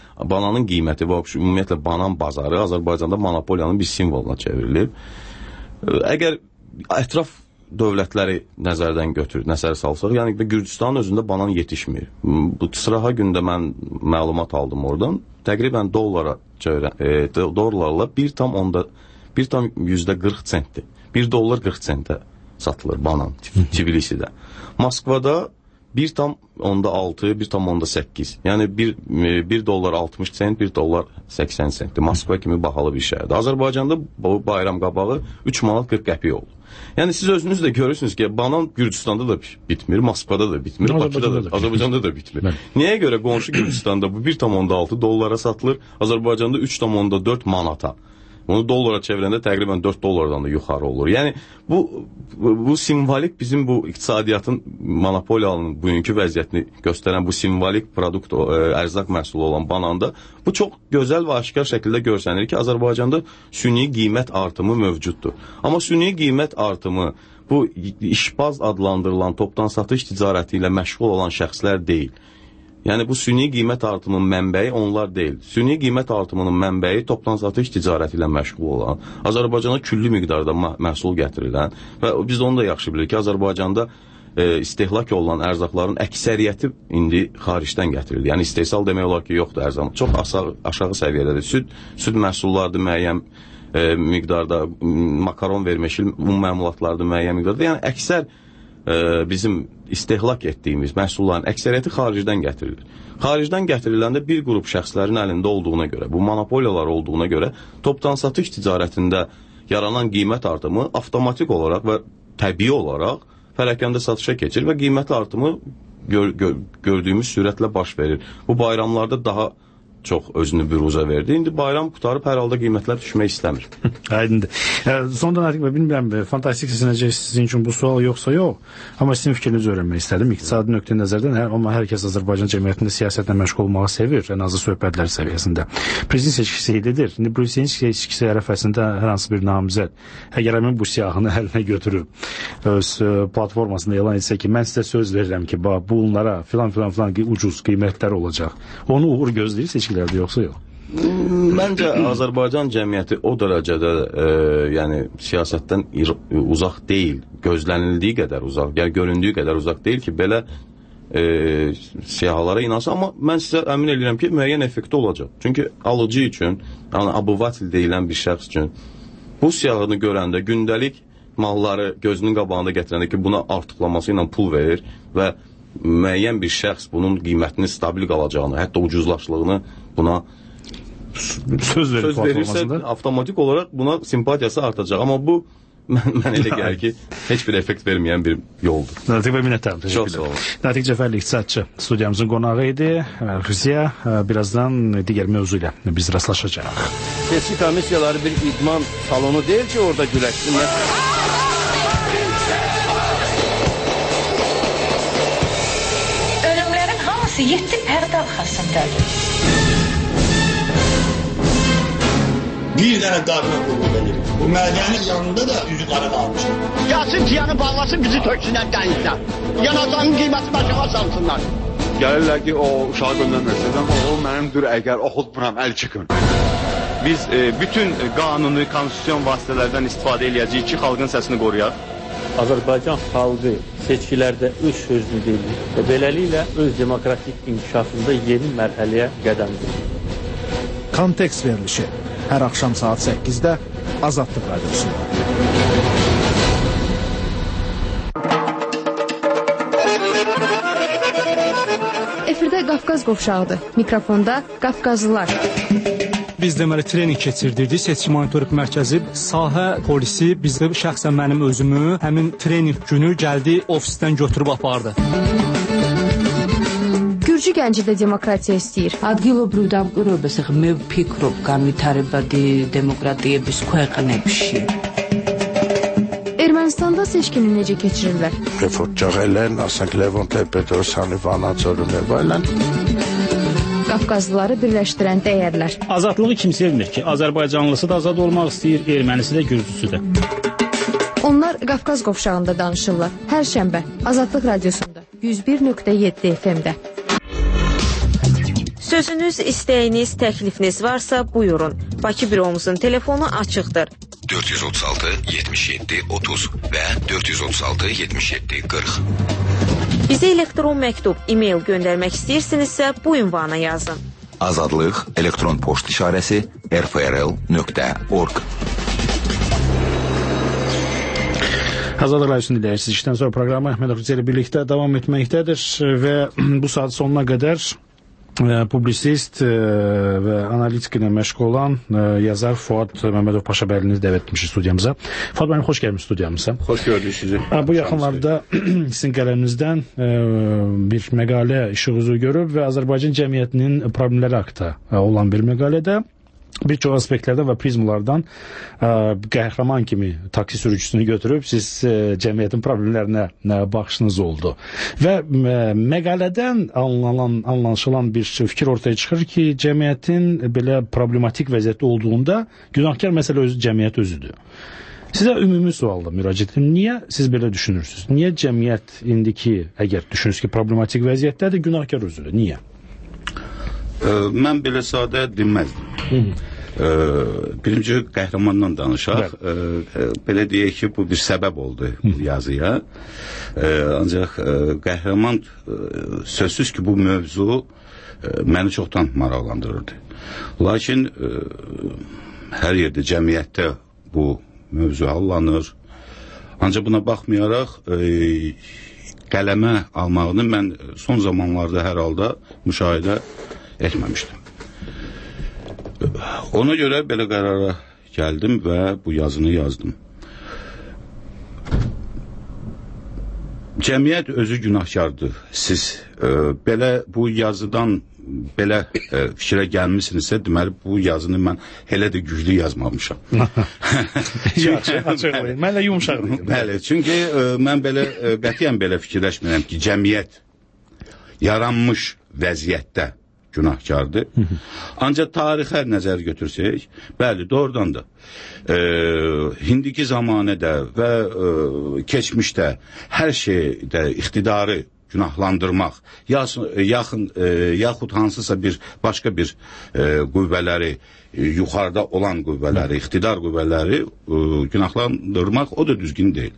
və ümumiyyətlə banan bazarı Azərbaycanda monopoliyanın bir simvoluna çevrilib. Əgər ətraf dövlətləri nəzərə salsaq, yəni Gürcüstanın özündə banan yetişmir. Bu sıraha gündə mən məlumat aldım oradan. Təqribən dollarla %40 sentdir. 1 dollar 40 sentə satılır banan Tbilisidə. Moskvada 1,6, 1,8. Yəni 1 dollar 60 sent, 1 dollar 80 sentdir. Moskva kimi bahalı bir şəhərdir. Azərbaycanda bu bayram qabağı 3 manat 40 qəpik oldu. Yəni siz özünüz də görürsünüz ki, banan Gürcüstanda da bitmir, Moskvada da bitmir, Bakıda da, Azərbaycanda da bitmir. Niyə görə qonşu Gürcüstanda bu 1,6 dollara satılır, Azərbaycanda 3,4 manata. Onu dollara çevirəndə təqribən 4 dollardan da yuxarı olur. Yəni bu simvolik bizim bu iqtisadiyyatın monopoliyanın bugünkü vəziyyətini göstərən bu simvolik produkt, ərzaq məhsulu olan bananda bu çox gözəl və aşkar şəkildə görsənir ki, Azərbaycanda süni qiymət artımı mövcuddur. Amma süni qiymət artımı bu işbaz adlandırılan topdan satış ticarəti ilə məşğul olan şəxslər deyil. Yəni bu süni qiymət artımının mənbəyi onlar deyil. Süni qiymət artımının mənbəyi topdan satış ticarəti ilə məşğul olan, Azərbaycana küllü miqdarda məhsul gətirilən və biz onu da yaxşı bilirik ki, Azərbaycanda istehlak olunan ərzaqların əksəriyyəti indi xaricdən gətirilir. Yəni istehsal demək olar ki, yoxdur ərzaq. Çox aşağı səviyyədədir. Süd məhsullardır müəyyən miqdarda, makaron verməşil məmulatlardır müəyyən miqdarda. Yəni əksər bizim istehlak etdiyimiz məhsulların əksəriyyəti xaricdən gətirilir. Xaricdən gətiriləndə bir qrup şəxslərin əlində olduğuna görə, bu monopoliyalar olduğuna görə topdan satış ticarətində yaranan qiymət artımı avtomatik olaraq və təbii olaraq pərakəndə satışa keçir və qiymət artımı gördüyümüz sürətlə baş verir. Bu bayramlarda daha çox özünü büruzə verdi. İndi bayram qutarıb hər halda qiymətlər düşmək istəmir. Aydındır. Sondan artıq bilmirəm, fantastik seçiləcək sizin üçün bu sual yoxsa yox, amma sizin fikrinizi öyrənmək istədim. İqtisadi nöqteyi nəzərdən amma hər kəs Azərbaycan cəmiyyətində siyasətlə məşğul olmağı sevir, ən azı söhbətlər səviyyəsində. Prezident seçkisi edilir. İndi prezident seçkisi ərəfəsində hər hansı bir namizəd əgər həmin bu siyahını əlinə götürüb öz platformasında elan etsə ki, mən sizə söz verirəm ki, bunlara filan ucuz qiymətlər olacaq. Onu uğur gözləyir seçkilərdə yoxsa yox? Məncə Azərbaycan cəmiyyəti o dərəcədə yəni siyasətdən uzaq deyil, gözlənildiyi qədər uzaq, yəni göründüyü qədər uzaq deyil ki, belə siyahalara inansın, amma mən sizə əmin edirəm ki, müəyyən effekti olacaq. Çünki alıcı üçün, yəni abuvatil deyilən bir şəxs üçün bu siyahını görəndə gündəlik malları gözünün qabağında gətirəndə ki, buna artıqlaması ilə pul verir və müəyyən bir şəxs bunun qiymətini stabil qalacağını, hətta ucuzlaşlığını buna söz verirsə, avtomatik olaraq buna simpatiyası artacaq. Amma bu, mən elə gəlir ki, heç bir effekt verməyən bir yoldur. Natiq bəy, minnətdarım. Çox sağ olun. Natiq Cəfərli, iqtisadçı studiyamızın qonağı idi. Rusiya, birazdan digər mövzu ilə biz rastlaşacağıq. Seçki komissiyaları bir idman salonu deyil ki, orada güləşsinlər. Ölümlərin hamısı 7 pərdə arxasındadır. Bir dənə qadına qulluq edir. Bu mədənin yanında da yüzü qara qalmışdır. Gəlsin tiyanı bağlasın, bizi töksünlər dənizdə. Yanacağının qiyməti başıma salsınlar. Gəlirlər ki, o uşağı göndərməsin. O mənimdir, əgər oxutmuram, əl çıxın. Biz bütün qanuni, konstitusyon vasitələrdən istifadə edəcəyik ki, xalqın səsini qoruyaq. Azərbaycan xalqı seçkilərdə öz sözünü deyir və beləliklə öz demokratik inkişafında yeni mərhələyə qədəm qoyur. Kontekst verilişi hər axşam saat 8-də Azadlıq Radiosunda. Efirdə Qafqaz qovşağıdır. Mikrofonda Qafqazlılar. Biz deməli trening keçirdirdik. Seçki monitorinq mərkəzi, sahə polisi bizdə şəxsən mənim özümü həmin trening günü gəldi ofisdən götürüb apardı. Gürcü gənci də demokratiya istəyir. ადგილობრივ დამკვირვებელს ახლა მე ვფიქრობ განვითარებადი დემოკრატიების ქვეყნებში. Ermənistanda seçkini necə keçirirlər? Reformçağlar, asենք Levon Petrosyanı vanatsorunu var. Qafqazlıları birləşdirən dəyərlər. Azadlığı kim sevmir ki? Azərbaycanlısı da azad olmaq istəyir, ermənisi də, gürcüsü də. Onlar Qafqaz qovşağında danışırlar. Hər şənbə Azadlıq Radiosunda 101.7 FM-də. Sözünüz, istəyiniz, təklifiniz varsa buyurun. Bakı büromuzun telefonu açıqdır. 436 77 30 və 436 77 40. Bizə elektron məktub, e-mail göndərmək istəyirsinizsə bu ünvana yazın. Azadlıq elektron poçt işarəsi rfrl.org. Azadlıq Radiosunun dinləyicisi işdən sonra proqramı Əhməd Oxucu ilə birlikdə davam etməkdədir və bu saat sonuna qədər publisist və analitik ilə məşğul olan yazar Fuad Məmmədov Paşabəylini dəvət etmişik studiyamıza. Fuad müəllim, xoş gəlmişsiniz studiyamıza. Xoş gördük sizi. Bu yaxınlarda sizin qələminizdən bir məqalə işıq üzü görüb və Azərbaycan cəmiyyətinin problemləri haqqında olan bir məqalədə bir çox aspektlərdən və prizmalardan qəhrəman kimi taksi sürücüsünü götürüb siz cəmiyyətin problemlərinə baxışınız oldu. Və məqalədən anlaşılan bir fikir ortaya çıxır ki, cəmiyyətin belə problematik vəziyyətdə olduğunda günahkar məsələ cəmiyyət özüdür. Sizə ümumi sualda müraciət edim. Niyə siz belə düşünürsünüz? Niyə cəmiyyət indiki, əgər düşünürsünüz ki, problematik vəziyyətdədir, günahkar özüdür? Niyə? Mən belə sadə dinməzdim. Birinci qəhrəmandan danışaq. Belə deyək ki, bu bir səbəb oldu yazıya. Ancaq qəhrəman sözsüz ki, bu mövzu məni çoxdan maraqlandırırdı. Lakin hər yerdə, cəmiyyətdə bu mövzu hallanır. Ancaq buna baxmayaraq qələmə almağını mən son zamanlarda hər halda müşahidə etməmişdim. Ona görə belə qərara gəldim və bu yazını yazdım. Cəmiyyət özü günahkardır. Siz belə bu yazıdan belə fikrə gəlmisinizsə, deməli bu yazını mən elə də güclü yazmamışam. Açıqlayın. Mən də yumuşaq dedim. Bəli, çünki mən belə qətiyyən belə fikirləşmirəm ki, cəmiyyət yaranmış vəziyyətdə günahkardır. Ancaq tarixə nəzər götürsək, bəli, doğrudan da indiki zamanədə və keçmişdə hər şeydə iqtidarı günahlandırmaq, yaxud hansısa bir başqa bir qüvvələri, yuxarıda olan qüvvələri, iqtidar qüvvələri günahlandırmaq o da düzgün deyil.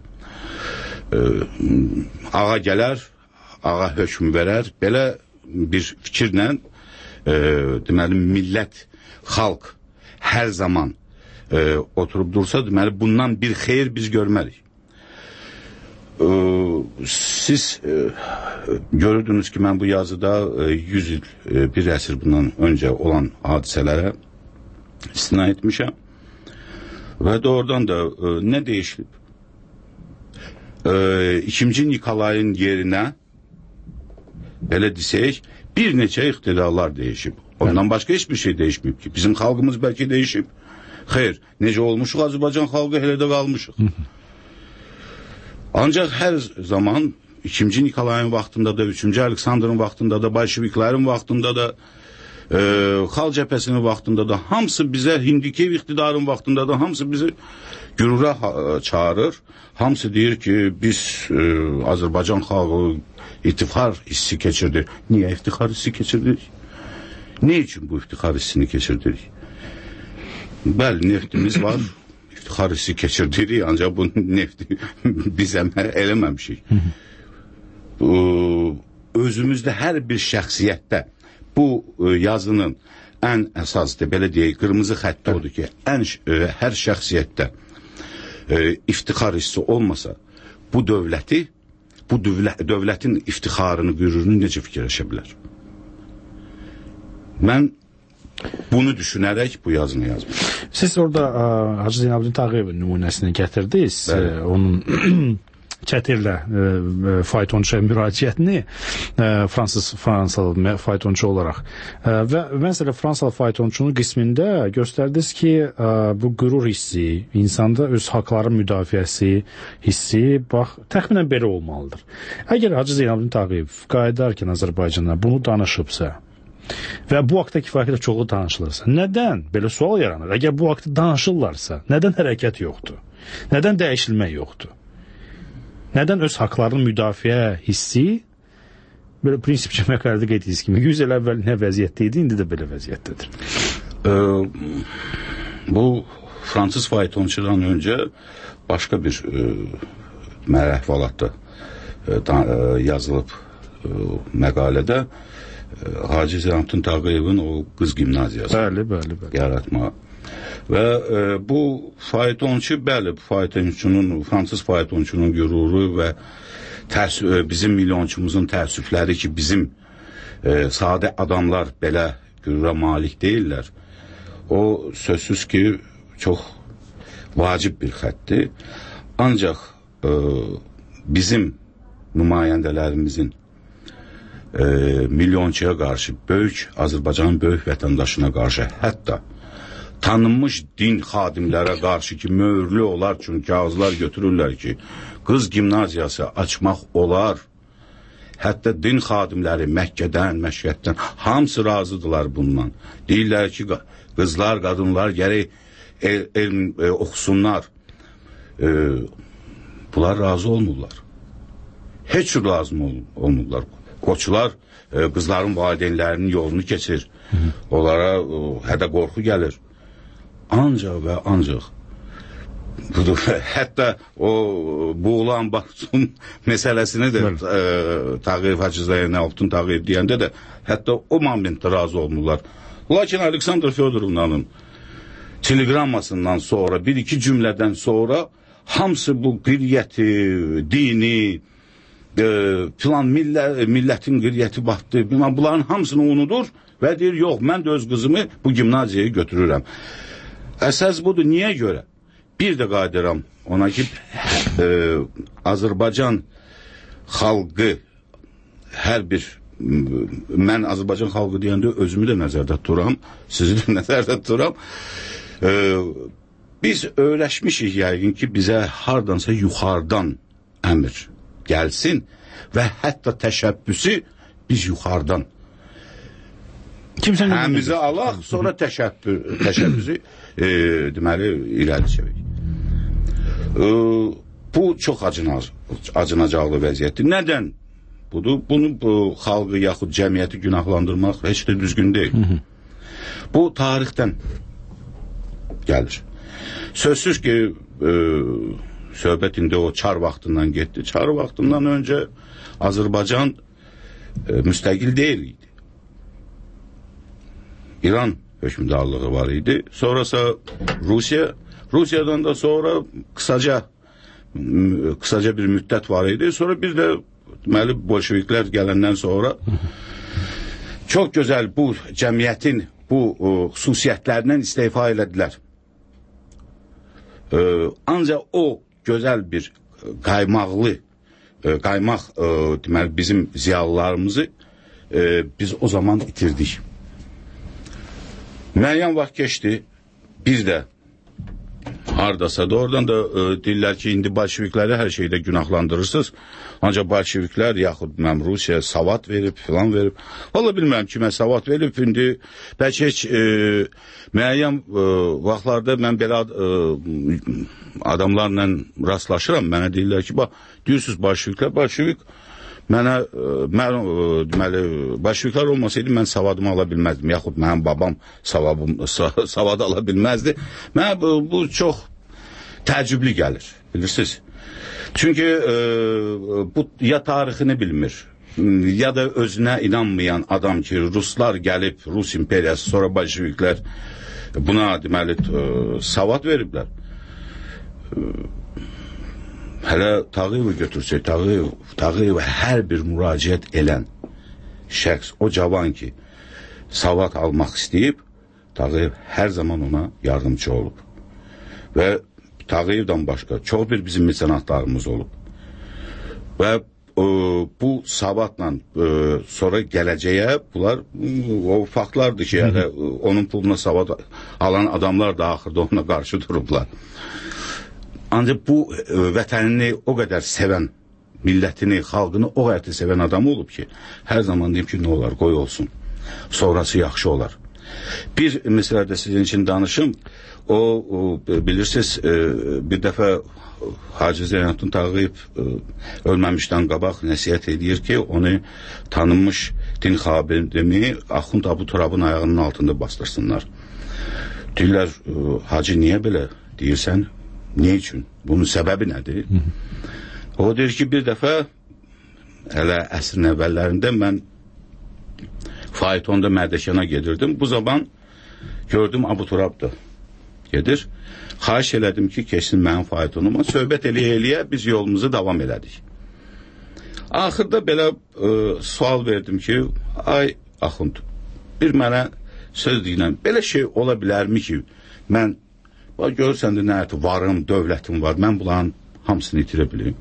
Ağa gələr, ağa hökm verər, belə bir fikirlə deməli millət, xalq hər zaman oturub dursa, deməli bundan bir xeyir biz görmərik. Siz görürdünüz ki, mən bu yazıda 100 il, bir əsr bundan öncə olan hadisələrə istina etmişəm və doğrudan da nə dəyişib? 2. Nikolayın yerinə belə desək, bir neçə iqtidarlar dəyişib. Ondan başqa heç bir şey dəyişməyib ki. Bizim xalqımız bəlkə dəyişib. Xeyr, necə olmuşuq Azərbaycan xalqı elə də qalmışıq. Ancaq hər zaman 2. Nikolayın vaxtında da, 3. Aleksandrın vaxtında da, Bolşeviklərin vaxtında da, Xalq cəbhəsinin vaxtında da, hamısı bizə, Hindikev iqtidarın vaxtında da, hamısı bizi qürura çağırır. Hamısı deyir ki, biz Azərbaycan xalqı iftixar hissi keçirdik. Niyə iftixar hissi keçirdik? Ne üçün bu iftixar hissini keçirdik? Bəli, neftimiz var, iftixar hissi keçirdik, ancaq bu nefti biz əməl eləməmişik. Özümüzdə hər bir şəxsiyyətdə bu yazının ən əsaslı, belə deyək, qırmızı xətti odur ki, hər şəxsiyyətdə iftixar hissi olmasa, bu dövləti, bu dövlətin iftixarını, qürurunu necə fikirləşə bilər? Mən bunu düşünərək bu yazını yazmışım. Siz orada Hacı Zeynalabdin Tağıyevin nümunəsini gətirdiniz. Onun çətirlə faytonçuya müraciətini Fransalı faytonçu olaraq və məsələ Fransalı faytonçunun qismində göstərdiniz ki, bu qürur hissi, insanda öz haqların müdafiəsi hissi, bax, təxminən belə olmalıdır. Əgər Hacı Zeynalabdin Tağıyev qayıdarkən Azərbaycana bunu danışıbsa və bu haqda kifayətlə çoxu danışılırsa, nədən belə sual yaranır? Əgər bu haqda danışırlarsa, nədən hərəkət yoxdur? Nədən dəyişilmək yoxdur? Nədən öz haqlarının müdafiə hissi, belə prinsipcə məqalədə qeyd etdiyiniz kimi, 100 il əvvəl nə vəziyyətdə idi, indi də belə vəziyyətdədir? Bu, fransız faytonçudan öncə başqa bir əhvalatda yazılıb məqalədə Hacı Zeynalabdin Tağıyevin o qız gimnaziyası yaratma Və bu faytonçu, bəli, fransız faytonçunun qüruru və bizim milyonçumuzun təəssüfləri ki, bizim sadə adamlar belə qürura malik deyirlər. O sözsüz ki, çox vacib bir xətdir. Ancaq bizim nümayəndələrimizin milyonçuya qarşı, Azərbaycanın böyük vətəndaşına qarşı, hətta tanınmış din xadimlərə qarşı ki, möhürlü olar üçün kağızlar götürürlər ki, qız gimnaziyası açmaq olar. Hətta din xadimləri Məkkədən, Məşhəddən hamısı razıdırlar bundan. Deyirlər ki, qızlar, qadınlar gərək oxusunlar. Bunlar razı olmurlar. Heç razı olmurlar. Qoçular qızların valideynlərinin yolunu keçir. Onlara hədə qorxu gəlir. Ancaq və ancaq hətta o boğulan Batum məsələsini də Tağıyev Hacızayə Altun Tağıyev deyəndə də hətta o momentdə razı olmurlar. Lakin Aleksandr Fyodorowna'nın telegrammasından sonra, bir-iki cümlədən sonra hamısı bu qiriyyəti, dini, filan millətin qiriyyəti batdı. Bunların hamısını unudur və deyir, yox, mən də öz qızımı bu gimnaziyaya götürürəm. Əsas budur, niyə görə? Bir də qaydıram ona ki, Azərbaycan xalqı hər bir, mən Azərbaycan xalqı deyəndə özümü də nəzərdə tuturam, sizi də nəzərdə tuturam. Biz öyrəşmişik yəqin ki, bizə hardansa yuxarıdan əmr gəlsin və hətta təşəbbüsü biz yuxarıdan həmizə alaq, sonra təşəbbüsü deməli irəli çevik. Bu çox acınacaqlı vəziyyətdir. Nədən budur? Bunu xalqı yaxud cəmiyyəti günahlandırmaq heç də düzgün deyil. Bu tarixdən gəlir. Sözsüz ki, söhbət indi o Çar vaxtından getdi. Çar vaxtından öncə Azərbaycan müstəqil deyil idi. İran hökmdarlığı var idi. Sonrası Rusiyadan da sonra kısaca bir müddət var idi. Sonra bir də deməli bolşeviklər gələndən sonra çox gözəl bu cəmiyyətin bu xüsusiyyətlərindən istifa elədilər. Ancaq o gözəl bir qaymaq deməli bizim ziyalılarımızı biz o zaman itirdik. Müəyyən vaxt keçdi, biz də hardasa da oradan da deyirlər ki, indi bolşevikləri hər şeydə günahlandırırsınız. Ancaq bolşeviklər yaxud Rusiya savad verib, filan verib. Valla bilmirəm kimə savad verib, indi bəlkə heç müəyyən vaxtlarda mən belə adamlarla rastlaşıram, mənə deyirlər ki, deyirsiniz bolşevik, mən deməli, bolşeviklər olmasaydı mən savadımı ala bilməzdim, yaxud mənim babam savad ala bilməzdi. Mənə bu çox təəccüblü gəlir, bilirsiniz. Çünki bu ya tarixini bilmir, ya da özünə inanmayan adam ki, Ruslar gəlib, Rus imperiyası, sonra bolşeviklər buna deməli savad veriblər. Hələ Tağıyevi götürsək, Tağıyeva hər bir müraciət elən şəxs, o cavan ki, savad almaq istəyib, Tağıyev hər zaman ona yardımcı olub. Və Tağıyevdən başqa çox bir bizim mesenatlarımız olub. Və bu savadla sonra gələcəyə bunlar o faktlardır ki, yəni, onun puluna savad alan adamlar da axırda ona qarşı durublar. Ancaq bu vətənini o qədər sevən, millətini, xalqını o qədər sevən adam olub ki, hər zaman deyim ki, nə olar, qoy olsun. Sonrası yaxşı olar. Bir məsələdə sizin için danışım. O bilirsiniz, bir dəfə Hacı Zeynalabdin Tağıyev ölməmişdən qabaq nəsihət edir ki, onu tanınmış din xadimi Axund Abu Turabın ayağının altında bastırsınlar. Deyirlər, Hacı niyə belə deyirsən? Niyə üçün? Bunun səbəbi nədir? O deyir ki, bir dəfə hələ əsrin əvvəllərində mən faytonda Mərdəkana gedirdim. Bu zaman gördüm Abu Turab'da. gedir. Xahiş elədim ki, keçsin mənim faytonuma. Söhbət eləyə biz yolumuzu davam elədik. Axırda belə sual verdim ki, ay Axund, bir mənə söz deyilən, belə şey ola bilərmi ki, mən, görürsən də nə varım, dövlətim var, mən bunların hamısını itirə bileyim.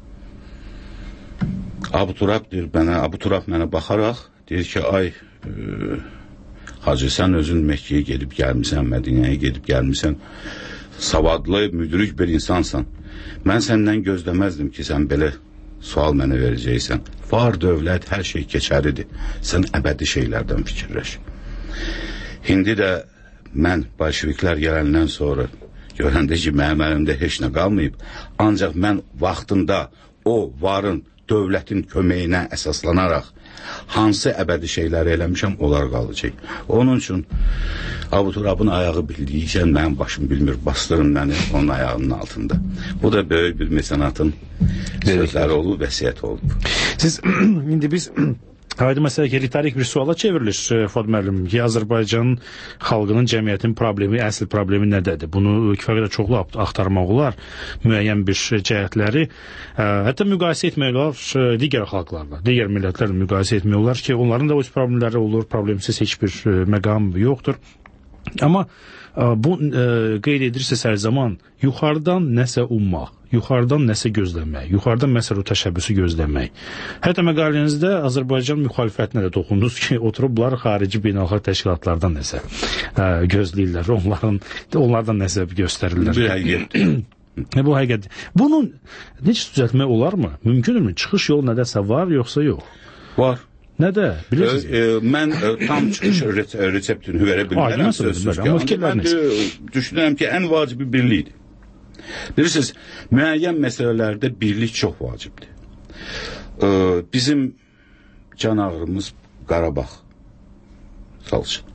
Abu Turab mənə baxaraq, deyir ki, ay, Hacı, sən özün Məkkiyə gedib gəlmisən, Mədinəyə gedib gəlmisən, savadlı, müdrik bir insansan. Mən səndən gözləməzdim ki, sən belə sual mənə verəcəksən. Var dövlət, hər şey keçəridir. Sən əbədi şeylərdən fikirləş. İndi də mən bolşeviklər gələndən sonra görəndə ki, mənim əlimdə heç nə qalmayıb. Ancaq mən vaxtında o varın, dövlətin köməyinə əsaslanaraq hansı əbədi şeyləri eləmişəm, onlar qalacaq. Onun üçün Abu Turabın ayağı bildiyikən mənim başım bilmir, bastırın məni onun ayağının altında. Bu da böyük bir mesenatın sözləri olub, vəsiyyət olub. Siz, indi biz aydın məsələ ki, ritorik bir suala çevrilir Fuad müəllim ki, Azərbaycanın xalqının, cəmiyyətin problemi, əsl problemi nədədir? Bunu kifayət çoxlu axtarmaq olar, müəyyən bir cəhətləri. Hətta müqayisə etmək olar digər xalqlarla, digər millətlərlə müqayisə etmək olar ki, onların da öz problemləri olur, problemsiz heç bir məqam yoxdur. Amma bu qeyd edirsiz hər zaman yuxarıdan nəsə ummaq, yuxarıdan nəsə gözləmək, yuxarıdan məsələ təşəbbüsü gözləmək. Hətta məqalənizdə Azərbaycan müxalifətinə də toxundunuz ki, oturublar xarici beynəlxalq təşkilatlardan nəsə gözləyirlər, onlardan nəsə göstərirlər. Bir həqiqətdir. Bu həqiqətdir. Bunu necə düzəltmək olarmı? Mümkündürmü? Çıxış yolu nədəsə var, yoxsa yox? Var. Nədə? Bilirsiniz? Mən tam çıxış reseptini verə bilmərəm. Mən düşünürəm ki, ən vacibi birlikdir. Bilirsiniz, müəyyən məsələlərdə birlik çox vacibdir. Bizim can ağrımız Qarabağ. Salçın.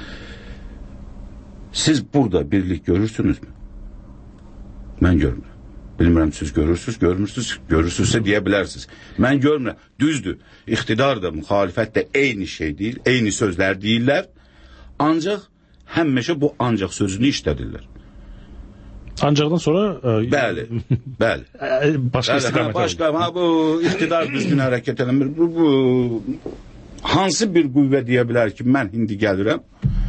Siz burada birlik görürsünüzmü? Mən görmürəm. Bilmirəm, siz görürsünüz, görürsünüzsə deyə bilərsiniz. Mən görmürəm. Düzdür, iqtidar da, müxalifət də eyni şey deyil, eyni sözlər deyirlər. Ancaq həmişə bu ancaq sözünü işlədirlər. Ancaqdan sonra... Bəli. Başqa istiqamət. Başqa, bu iqtidar düzgün hərəkət eləmir. Bu hansı bir qüvvə deyə bilər ki, mən indi gəlirəm,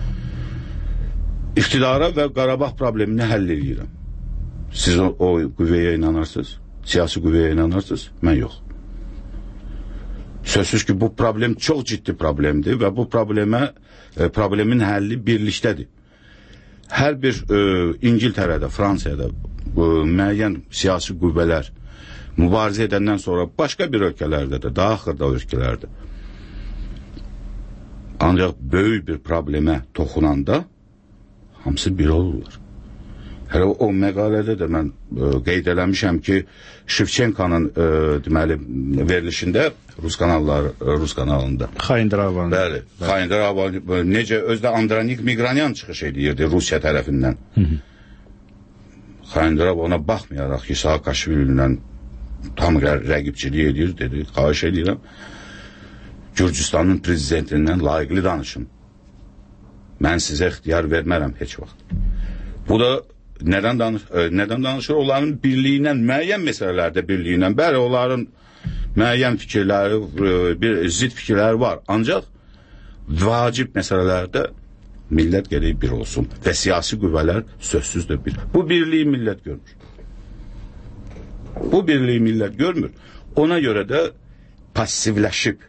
iqtidara və Qarabağ problemini həll edirəm. Siz o qüvvəyə inanırsınız, siyasi qüvvəyə inanırsınız, mən yox. Sözsüz ki, bu problem çox ciddi problemdir və bu problemin həlli birlikdədir. Hər bir İngiltərədə, Fransiyada müəyyən siyasi qüvvələr mübarizə edəndən sonra başqa bir ölkələrdə də, daha xırda ölkələrdə ancaq böyük bir problemə toxunanda hamısı bir olurlar. Hələ o məqalədə də mən qeyd eləmişəm ki, Şevçenkanın deməli verilişində Rus kanalında. Xayindravan. Bəli, Xayindravan necə özdə Andranik Migranyan çıxış edirdi Rusiya tərəfindən. Xayindravana baxmayaraq ki, Saakashvili ilə tam rəqibçilik edir, dedi, xahiş edirəm, Gürcüstanın prezidentindən layiqli danışın. Mən sizə ixtiyar vermərəm heç vaxt. Bu da nədən danışır? Onların birliyindən, müəyyən məsələlərdə birliyindən, bəli, onların müəyyən fikirləri, zid fikirləri var. Ancaq vacib məsələlərdə millət gərək bir olsun və siyasi qüvvələr sözsüz də bir. Bu birliyi millət görmür. Bu birliyi millət görmür. Ona görə də passivləşib.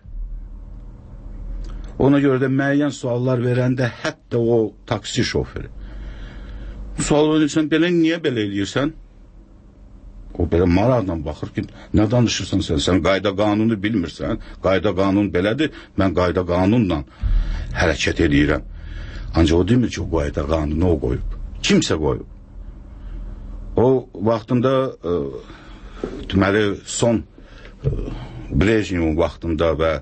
Ona görə də müəyyən suallar verəndə hətta o taksi şoförü sual verirsən, belə niyə belə eləyirsən? O belə maraqla baxır ki, nə danışırsan sən? Sən qayda qanunu bilmirsən. Qayda qanun belədir, mən qayda qanunla hərəkət edirəm. Ancaq o demir ki, o qayda qanunu o qoyub. Kimsə qoyub. O vaxtında deməli son Brejnevin vaxtında və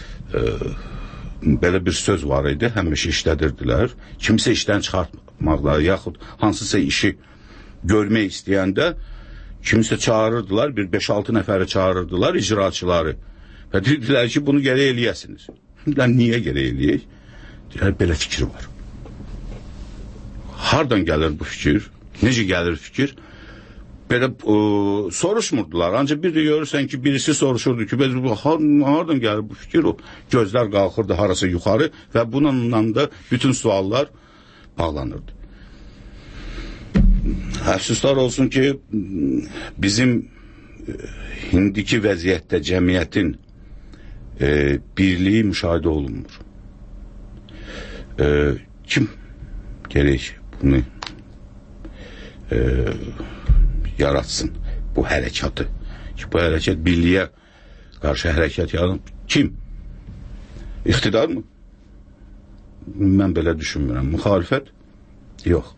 belə bir söz var idi, həmişə işlədirdilər. Kimsə işdən çıxartmaqlar, yaxud hansısa işi görmək istəyəndə kimsə çağırırdılar, bir 5-6 nəfəri çağırırdılar, icraçıları. Və dedilər ki, bunu gərək eləyəsiniz. Niyə gərək eləyək? Deyilər, belə fikir var. Hardan gəlir bu fikir? Necə gəlir fikir? Belə soruşmurdular. Ancaq bir də görürsən ki, birisi soruşurdu ki, hardan gəlir bu fikir? O gözlər qalxırdı harasa yuxarı və bununla da bütün suallar bağlanırdı. Əfsuslar olsun ki, bizim indiki vəziyyətdə cəmiyyətin birliyi müşahidə olunmur. Kim gerek bunu yaratsın, bu hərəkatı? Bu hərəkət birliyə qarşı hərəkət yaratsın. Kim? İqtidar mı? Mən belə düşünmürəm. Müxalifət? Yox.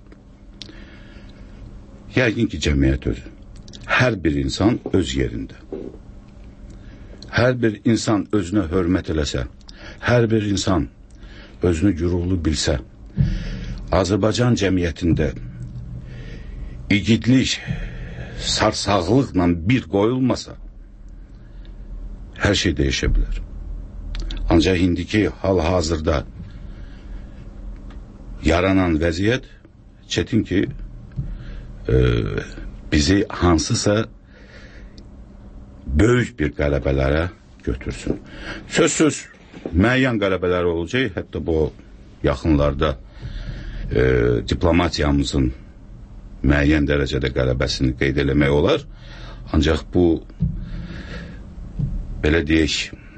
Yəqin ki, cəmiyyət özü. Hər bir insan öz yerində. Hər bir insan özünə hörmət eləsə, hər bir insan özünü gürurlu bilsə, Azərbaycan cəmiyyətində igidlik, sarsaqlıqla bir qoyulmasa, hər şey dəyişə bilər. Ancaq indiki hal-hazırda yaranan vəziyyət çətin ki, bizi hansısa böyük bir qələbələrə götürsün. Sözsüz müəyyən qələbələr olacaq, hətta bu yaxınlarda diplomatiyamızın müəyyən dərəcədə qələbəsini qeyd eləmək olar. Ancaq bu belə deyək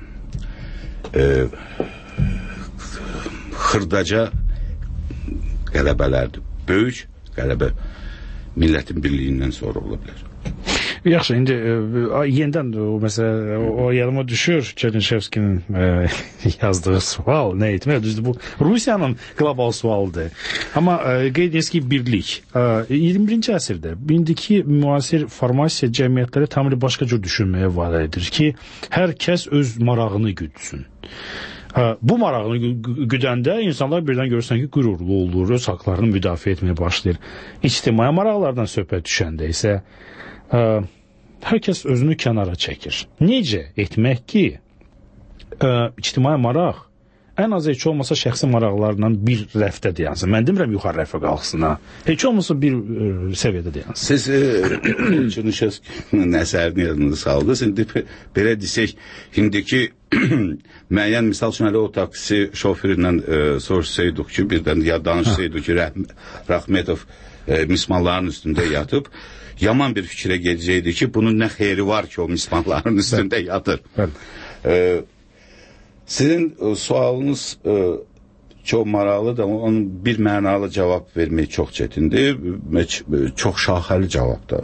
xırdaca qələbələrdir. Böyük qələbə millətin birliyindən sonra ola bilər. Yaxşı, indi yenidən o məsələ, o yadıma düşür Çernyşevskinin yazdığı sual, nə etmək? Düzdür, bu Rusiyanın qlobal sualıdır. Amma qeyd edək ki, birlik. 21-ci əsrdə indiki müasir formasiya cəmiyyətləri tamamilə başqa cür düşünməyə vadar edir ki, hər kəs öz marağını güdsün. Bu marağını güdəndə insanlar birdən görürsən ki, qürurlu olur, öz haqlarını müdafiə etməyə başlayır. İctimai maraqlardan söhbət düşəndə isə hər kəs özünü kənara çəkir. Necə etmək ki, ictimai maraq ən az heç olmasa şəxsi maraqlarla bir rəfdə dayansın. Mən demirəm yuxarı rəfə qalxsın. Heç olmasa bir səviyyədə dayansın. Siz Çernyşevskinin əsərini yadınızı saldınız. İndi belə desək, indiki müəyyən misal üçün o taksi şoföründən soruşsaydıq ki, birdən ya danışsaydıq ki, Rəhmətov mismalların üstündə yatıp yaman bir fikrə gedəcəkdi ki, bunun nə xeyri var ki, o mismalların üstündə yatır. Sizin sualınız çox maraqlıdır, amma onun bir mənalı cavab vermək çox çətindir. Çox şaxəli cavab da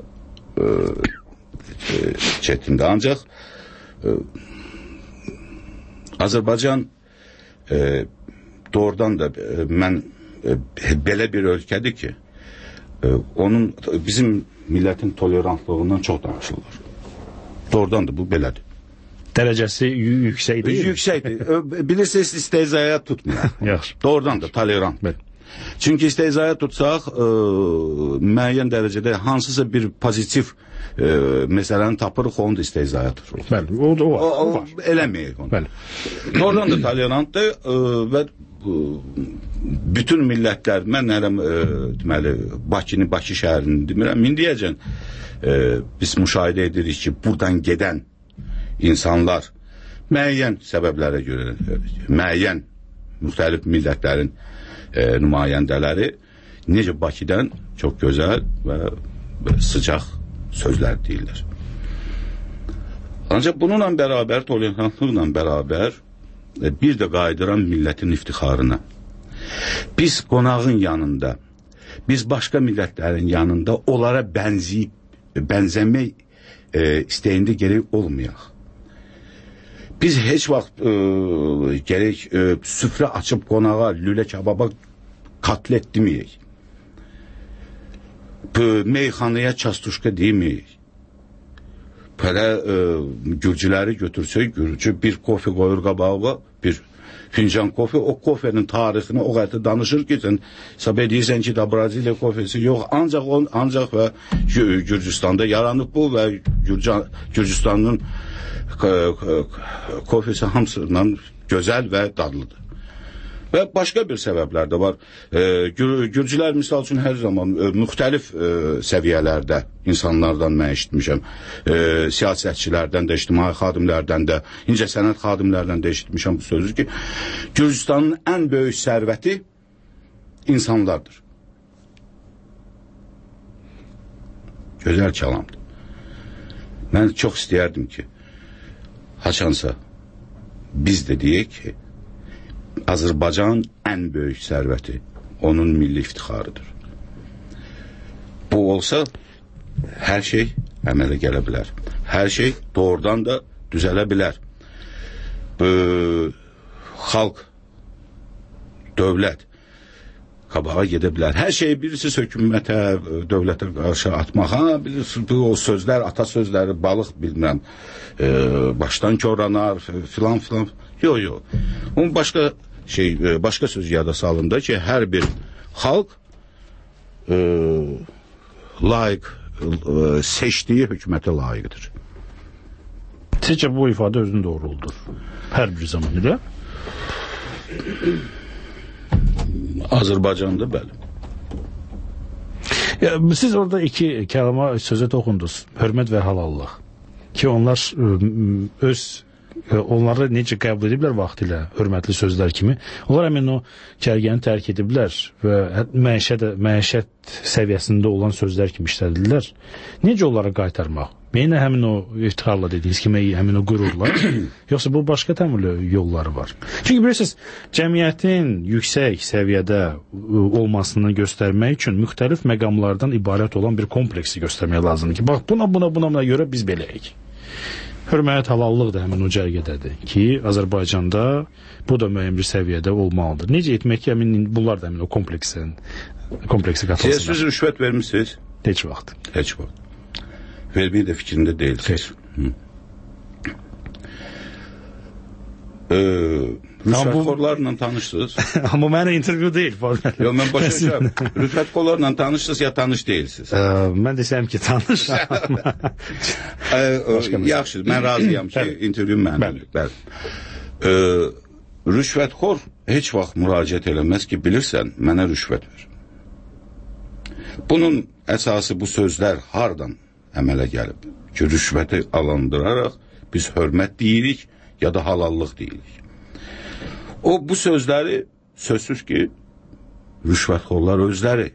çətindir. Ancaq Azərbaycan doğrudan da mən belə bir ölkədir ki, onun bizim millətin tolerantlığından çox danışılır. Doğrudan da bu belədir. Dərəcəsi yüksəkdir. Yüksəkdir. Bilirsiniz, istehzaya tutmuyor. Doğrudan da tolerant. Çünki istehzaya tutsaq, müəyyən dərəcədə hansısa bir pozitiv məsələni tapırıq, onu da istehzaya tuturuz. Bəli, o var. Eləməyək onu. Doğrudan da tolerantdır və bütün millətlər, mən deməli, Bakı şəhərini demirəm, indiyəcən biz müşahidə edirik ki, buradan gedən insanlar müəyyən səbəblərə görə, müəyyən müxtəlif millətlərin nümayəndələri necə Bakıdan çox gözəl və sıcaq sözlər deyirlər. Ancaq bununla bərabər, tolerantlıqla bərabər bir də qayıdıran millətin iftixarına. Biz qonağın yanında, biz başqa millətlərin yanında onlara bənzəmək istəyində gerək olmayaq. Biz heç vaxt gerək süfrə açıb qonağa, lülə kababa katlet deməyək. Meyxanaya çastuşka deməyək. Belə gürcüləri götürsək, gürcü bir kofe qoyur qabağa, bir fincan kofe, o kofenin tarixini o qədər danışır ki, sən hesab edirsən ki, da Braziliya kofesi yox, ancaq və Gürcüstanda yaranıb bu və Gürcüstanın kofesi hamısından gözəl və dadlıdır. Və başqa bir səbəblər də var. Gürcülər misal üçün hər zaman müxtəlif səviyyələrdə insanlardan mən eşitmişəm. Siyasətçilərdən də, ictimai xadimlərdən də, incəsənət xadimlərdən də eşitmişəm bu sözü ki, Gürcüstanın ən böyük sərvəti insanlardır. Gözəl kəlamdır. Mən çox istəyərdim ki, haçansa biz də deyək ki, Azərbaycan ən böyük sərvəti, onun milli iftixarıdır. Bu olsa, hər şey əmələ gələ bilər. Hər şey doğrudan da düzələ bilər. Xalq, dövlət qabağa gedə bilər. Hər şeyi bilirsiniz hökumətə, dövlətə qarşı atmağa, bilirsiniz o sözlər, ata sözləri, balıq bilməm, başdan koranar filan filan. Yox. Onun başqa söz yada salında ki, hər bir xalq layiq seçdiyi hökumətə layiqdir. Sizcə bu ifadə özünü doğruldur. Hər bir zaman ilə? Azərbaycanda bəli. Siz orada iki kəlmə sözə toxundunuz. Hörmət və halallıq. Ki onlar onları necə qəbul ediblər vaxtilə hörmətli sözlər kimi. Onlar həmin o kərgəni tərk ediblər və məişət səviyyəsində olan sözlər kimi işlədirlər. Necə onlara qaytarmaq? Mənə həmin o iftixarla dediyiniz kimi, həmin o qürurla, yoxsa bu başqa təməlli yolları var? Çünki bilirsiniz, cəmiyyətin yüksək səviyyədə olmasını göstərmək üçün müxtəlif məqamlardan ibarət olan bir kompleksi göstərmək lazımdır ki, bax, buna görə biz beləyik. Hörmət, halallıq da həmin o cərgədədir ki, Azərbaycanda bu da müəyyən bir səviyyədə olmalıdır. Necə etmək ki, bunlar da həmin o kompleksi qatılsınlar. Siz rüşvət vermişsiniz? Heç vaxt. Verməyi də fikrində deyilsiniz. Rüşvətxorlarla tanışsınız? Amma mənə intervyu deyil. Yox, mən başa düşürəm. Rüşvətxorlarla tanışsınız ya tanış deyilsiniz? Mən desəm ki, tanış. Yaxşı, mən razıyam ki, intervyu mənimdir. Rüşvətxor heç vaxt müraciət eləməz ki, bilirsən, mənə rüşvət ver. Bunun əsası bu sözlər hardan əmələ gəlib ki, rüşvəti alandıraraq biz hörmət deyirik ya da halallıq deyirik. O bu sözləri sözsüz ki, rüşvətxorlar özləri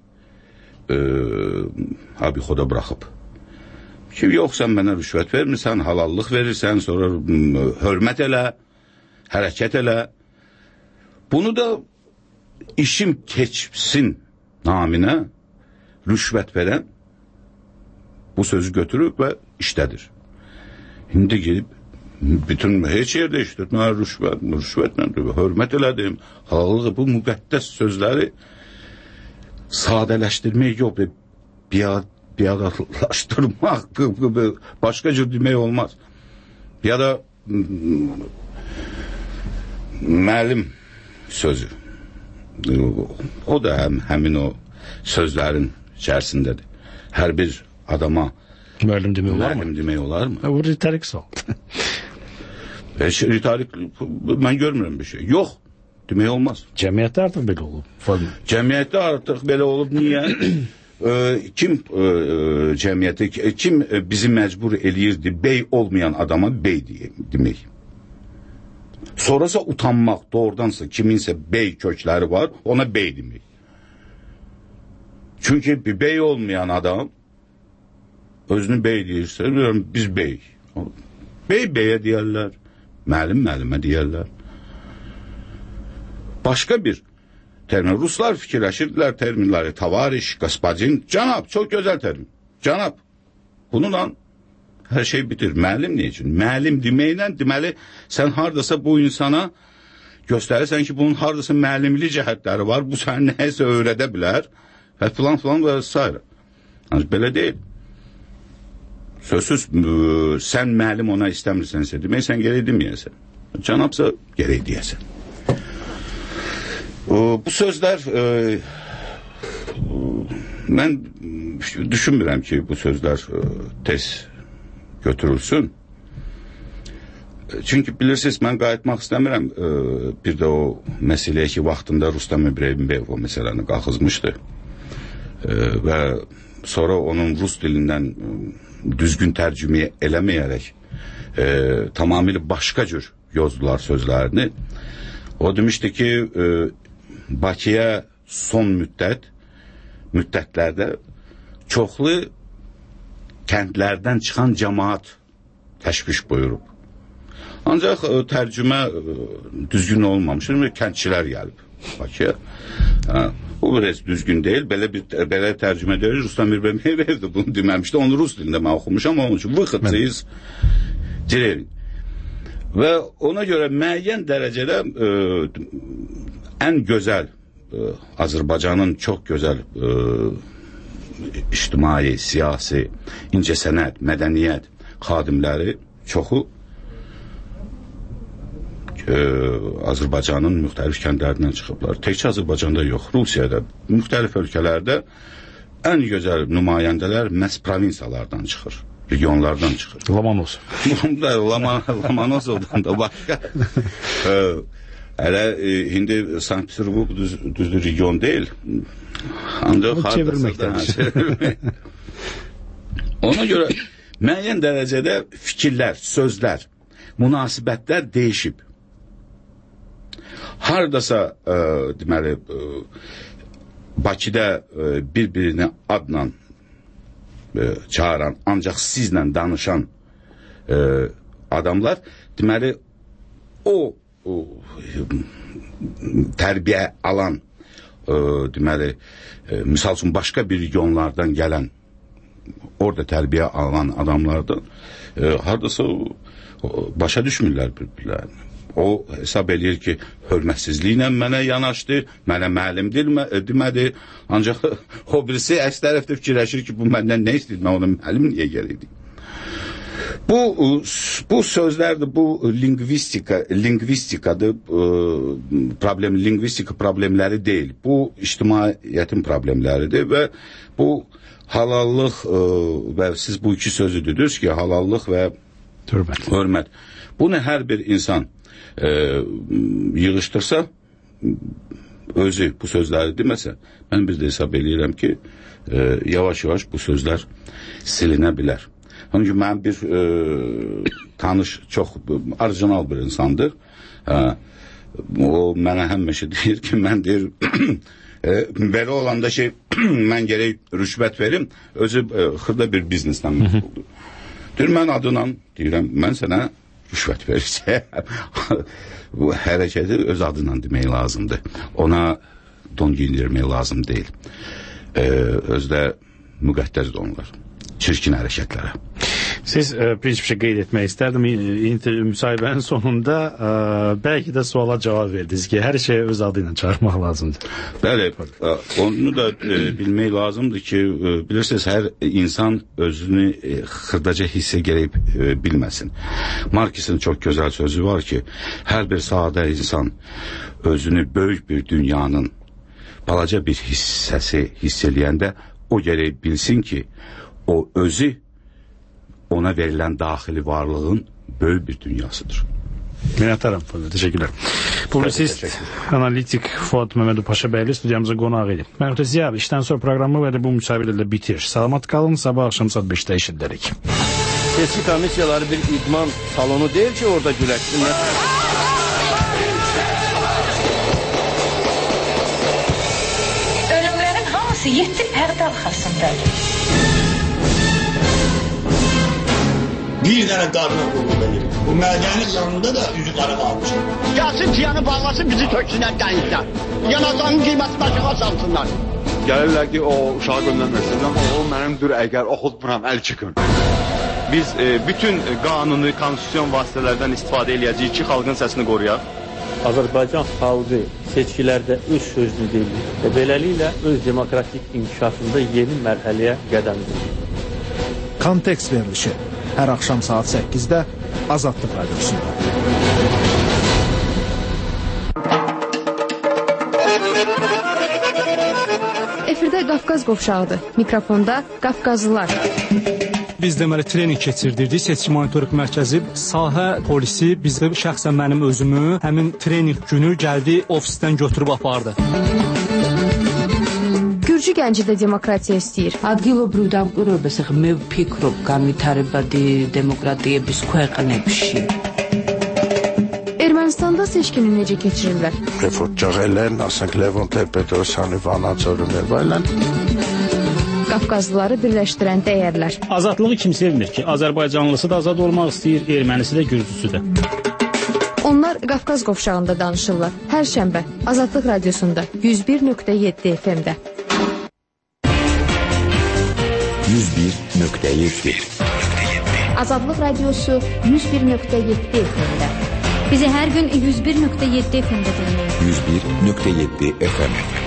abixoda buraxıb. Ki, yox, sən mənə rüşvət vermirsən, halallıq verirsən, sonra hörmət elə, hərəkət elə. Bunu da işim keçsin naminə rüşvət verən bu sözü götürüb və işlədir. İndi gedib bütün heç yerdə işlədir. Mən rüşvətlə hörmət elədim, halallıq, bu müqəddəs sözləri sadələşdirmək yox, biadalaşdırmaq, başqa cür demək olmaz. Ya da müəllim sözü. O da həmin o sözlərin içərisindədir. Hər bir adama müəllim demək olar mı? Bu ritorik sual. Ritorik, mən görmürəm bir şey. Yox, demək olmaz. Cəmiyyətdə artıq belə olub. Cəmiyyətdə artıq belə olub. Niyə? Kim cəmiyyəti, kim bizi məcbur eləyirdi bey olmayan adama bey demək? Sonrasa utanmaq, doğrudansa kiminsə bey kökləri var, ona bey demək. Çünki bir bey olmayan adam özünü bey deyirsə, biz bey. Bey beyə deyərlər, müəllim müəllimə deyərlər. Başqa bir termin. Ruslar fikirləşirdilər terminləri, tavariş, gospodin, canab, çox gözəl termin. Canab, bununla hər şey bitir. Müəllim nə üçün? Müəllim deməklə, deməli, sən haradasa bu insana göstərirsən ki, bunun haradasa müəllimlik cəhətləri var, bu səni nəyəsə öyrədə bilər və filan və s. Ancaq belə deyil. Sözsüz, sən müəllim ona istəmirsənsə demək, sən gərək deməyəsən. Canabsa, gərək deyəsən. Bu sözlər, mən düşünmürəm ki, bu sözlər tez götürülsün. Çünki bilirsiniz, mən qayıtmaq istəmirəm. Bir də o məsələyə ki, vaxtında Rustam İbrahimov o məsələni qalxızmışdı. Və sonra onun rus dilindən düzgün tərcümə eləməyərək tamamilə başqa cür yozdular sözlərini. O demişdi ki, Bakıya son müddətlərdə çoxlu kəndlərdən çıxan cəmaat təşviş buyurub. Ancaq tərcümə düzgün olmamışdır. Kəndçilər gəlib Bakıya. O biraz düzgün deyil. Belə tərcümə deyil. Rustam İbrahimov verdi bunu deməmişdi. Onu rus dilində mən oxumuşam. Onun üçün vıxıtsız direvin. Və ona görə müəyyən dərəcədə ən gözəl Azərbaycanın çox gözəl ictimai, siyasi, incəsənət, mədəniyyət xadimləri çoxu Azərbaycanın müxtəlif kəndlərindən çıxıblar. Təkcə Azərbaycanda yox, Rusiyada, müxtəlif ölkələrdə ən gözəl nümayəndələr məhz provinsiyalardan çıxır, regionlardan çıxır. Lomonosov. Lomonosovdan da başqa. Hələ indi Sankt-Peterburg düzdür region deyil. Ancaq çevrilməkdədir. Ona görə müəyyən dərəcədə fikirlər, sözlər, münasibətlər dəyişib. Hardasa deməli Bakıda bir-birini adla çağıran, ancaq sizlə danışan adamlar deməli o tərbiyə alan deməli misal üçün başqa bir regionlardan gələn orada tərbiyə alan adamlardan hardasa başa düşmürlər bir-birlərini. O hesab edir ki, hörmətsizliklə mənə yanaşdı, mənə müəllim demədi. Ancaq o birisi əks tərəfdə fikirləşir ki, bu məndən nə istəyir, mən ona müəllim niyə gəlirdi? Bu sözlərdir, bu lingvistikadır, lingvistika problemləri deyil. Bu ictimaiyyətin problemləridir və bu halallıq və siz bu iki sözü dediniz ki, halallıq və hörmət. Bunu hər bir insan yığışdırsa, özü bu sözləri deməsə, mən bir də hesab edirəm ki, yavaş-yavaş bu sözlər silinə bilər. Onun üçün mən bir tanış, çox orijinal bir insandır. O mənə həmişə deyir ki, mən deyir, belə olanda şey, mən gərək rüşvət verim, özü xırda bir bizneslə məşğuldur. Deyir, mən adına deyirəm, mən sənə rüşvət verəcəyəm. Bu hərəkəti öz adından demək lazımdır. Ona don giyindirmək lazım deyil. Özdə müqəddəs donlar. Çirkin hərəkətlərə. Siz bir şey qeyd etmək istərdim. Müsahibənin sonunda bəlkə də suala cavab verdiniz ki, hər şeyi öz adı ilə çağırmaq lazımdır. Bəli, onu da bilmək lazımdır ki, bilirsiniz, hər insan özünü xırdaca hissə gərək bilməsin. Markesin çox gözəl sözü var ki, hər bir sadə insan özünü böyük bir dünyanın balaca bir hissəsi hiss eləyəndə o gərək bilsin ki, o özü ona verilən daxili varlığın böyük bir dünyasıdır. Minnətdaram. Teşekkürler. Publisist, analitik Fuat Mehmet Paşabəyli studiyamıza qonaq edib. Məhdud Ziya, işdən sonra proqramı və bu müsahibələrlə bitir. Salamat qalın, sabah axşam saat 5-də eşidərik. Seçki komissiyaları bir idman salonu deyil ki, orada güləşsinlər. Ölümlərin hamısı 7 pərdə arxasındadır. Bir dənə qadına qulluq edir. Bu mədənin yanında da üzü qara qalmışdır. Gəlsin tiyanı bağlasın, bizi töksünlər dənizdə. Yanacağın qiyməti başıqa salsınlar. Gəlirlər ki, o uşağı göndərməsin, amma o mənimdir, əgər oxutmuram, əl çıxın. Biz bütün qanuni, konstitusiyon vasitələrdən istifadə eləyəcəyik ki, xalqın səsini qoruyaq. Azərbaycan xalqı seçkilərdə öz sözünü deyir və beləliklə öz demokratik inkişafında yeni mərhələyə qədəm qoyur. Kontekst verilişi hər axşam saat 8-də Azadlıq Radiosunda. Efirdə Qafqaz qovşağıdır. Mikrofonda Qafqazlılar. Biz deməli trening keçirdirdik. Seçki monitorinq mərkəzi, sahə polisi bizə şəxsən mənim özümü həmin trening günü gəldi ofisdən götürüb apardı. Gürcü gənci də demokratiya istəyir. ადგილობრივ დამკვირვებელს მე ვფიქრობ განვითარებადი დემოკრატიების ქვეყნებში. Ermənistanda seçkini necə keçirirlər? Refugialar են, ասենք Լևոն Տեր-Պետրոսյանի վանաձորն եւ այլն. Qafqazlıları birləşdirən dəyərlər. Azadlığı kim sevmir ki? Azərbaycanlısı da azad olmaq istəyir, ermənisi də, gürcüsü də. Onlar Qafqaz qovşağında danışırlar. Hər şənbə Azadlıq radiosunda 101.7 FM-də. 101.7 Azadlıq radiosu 101.7 FM-də. Bizi hər gün 101.7 FM-də dinləyin. 101.7 FM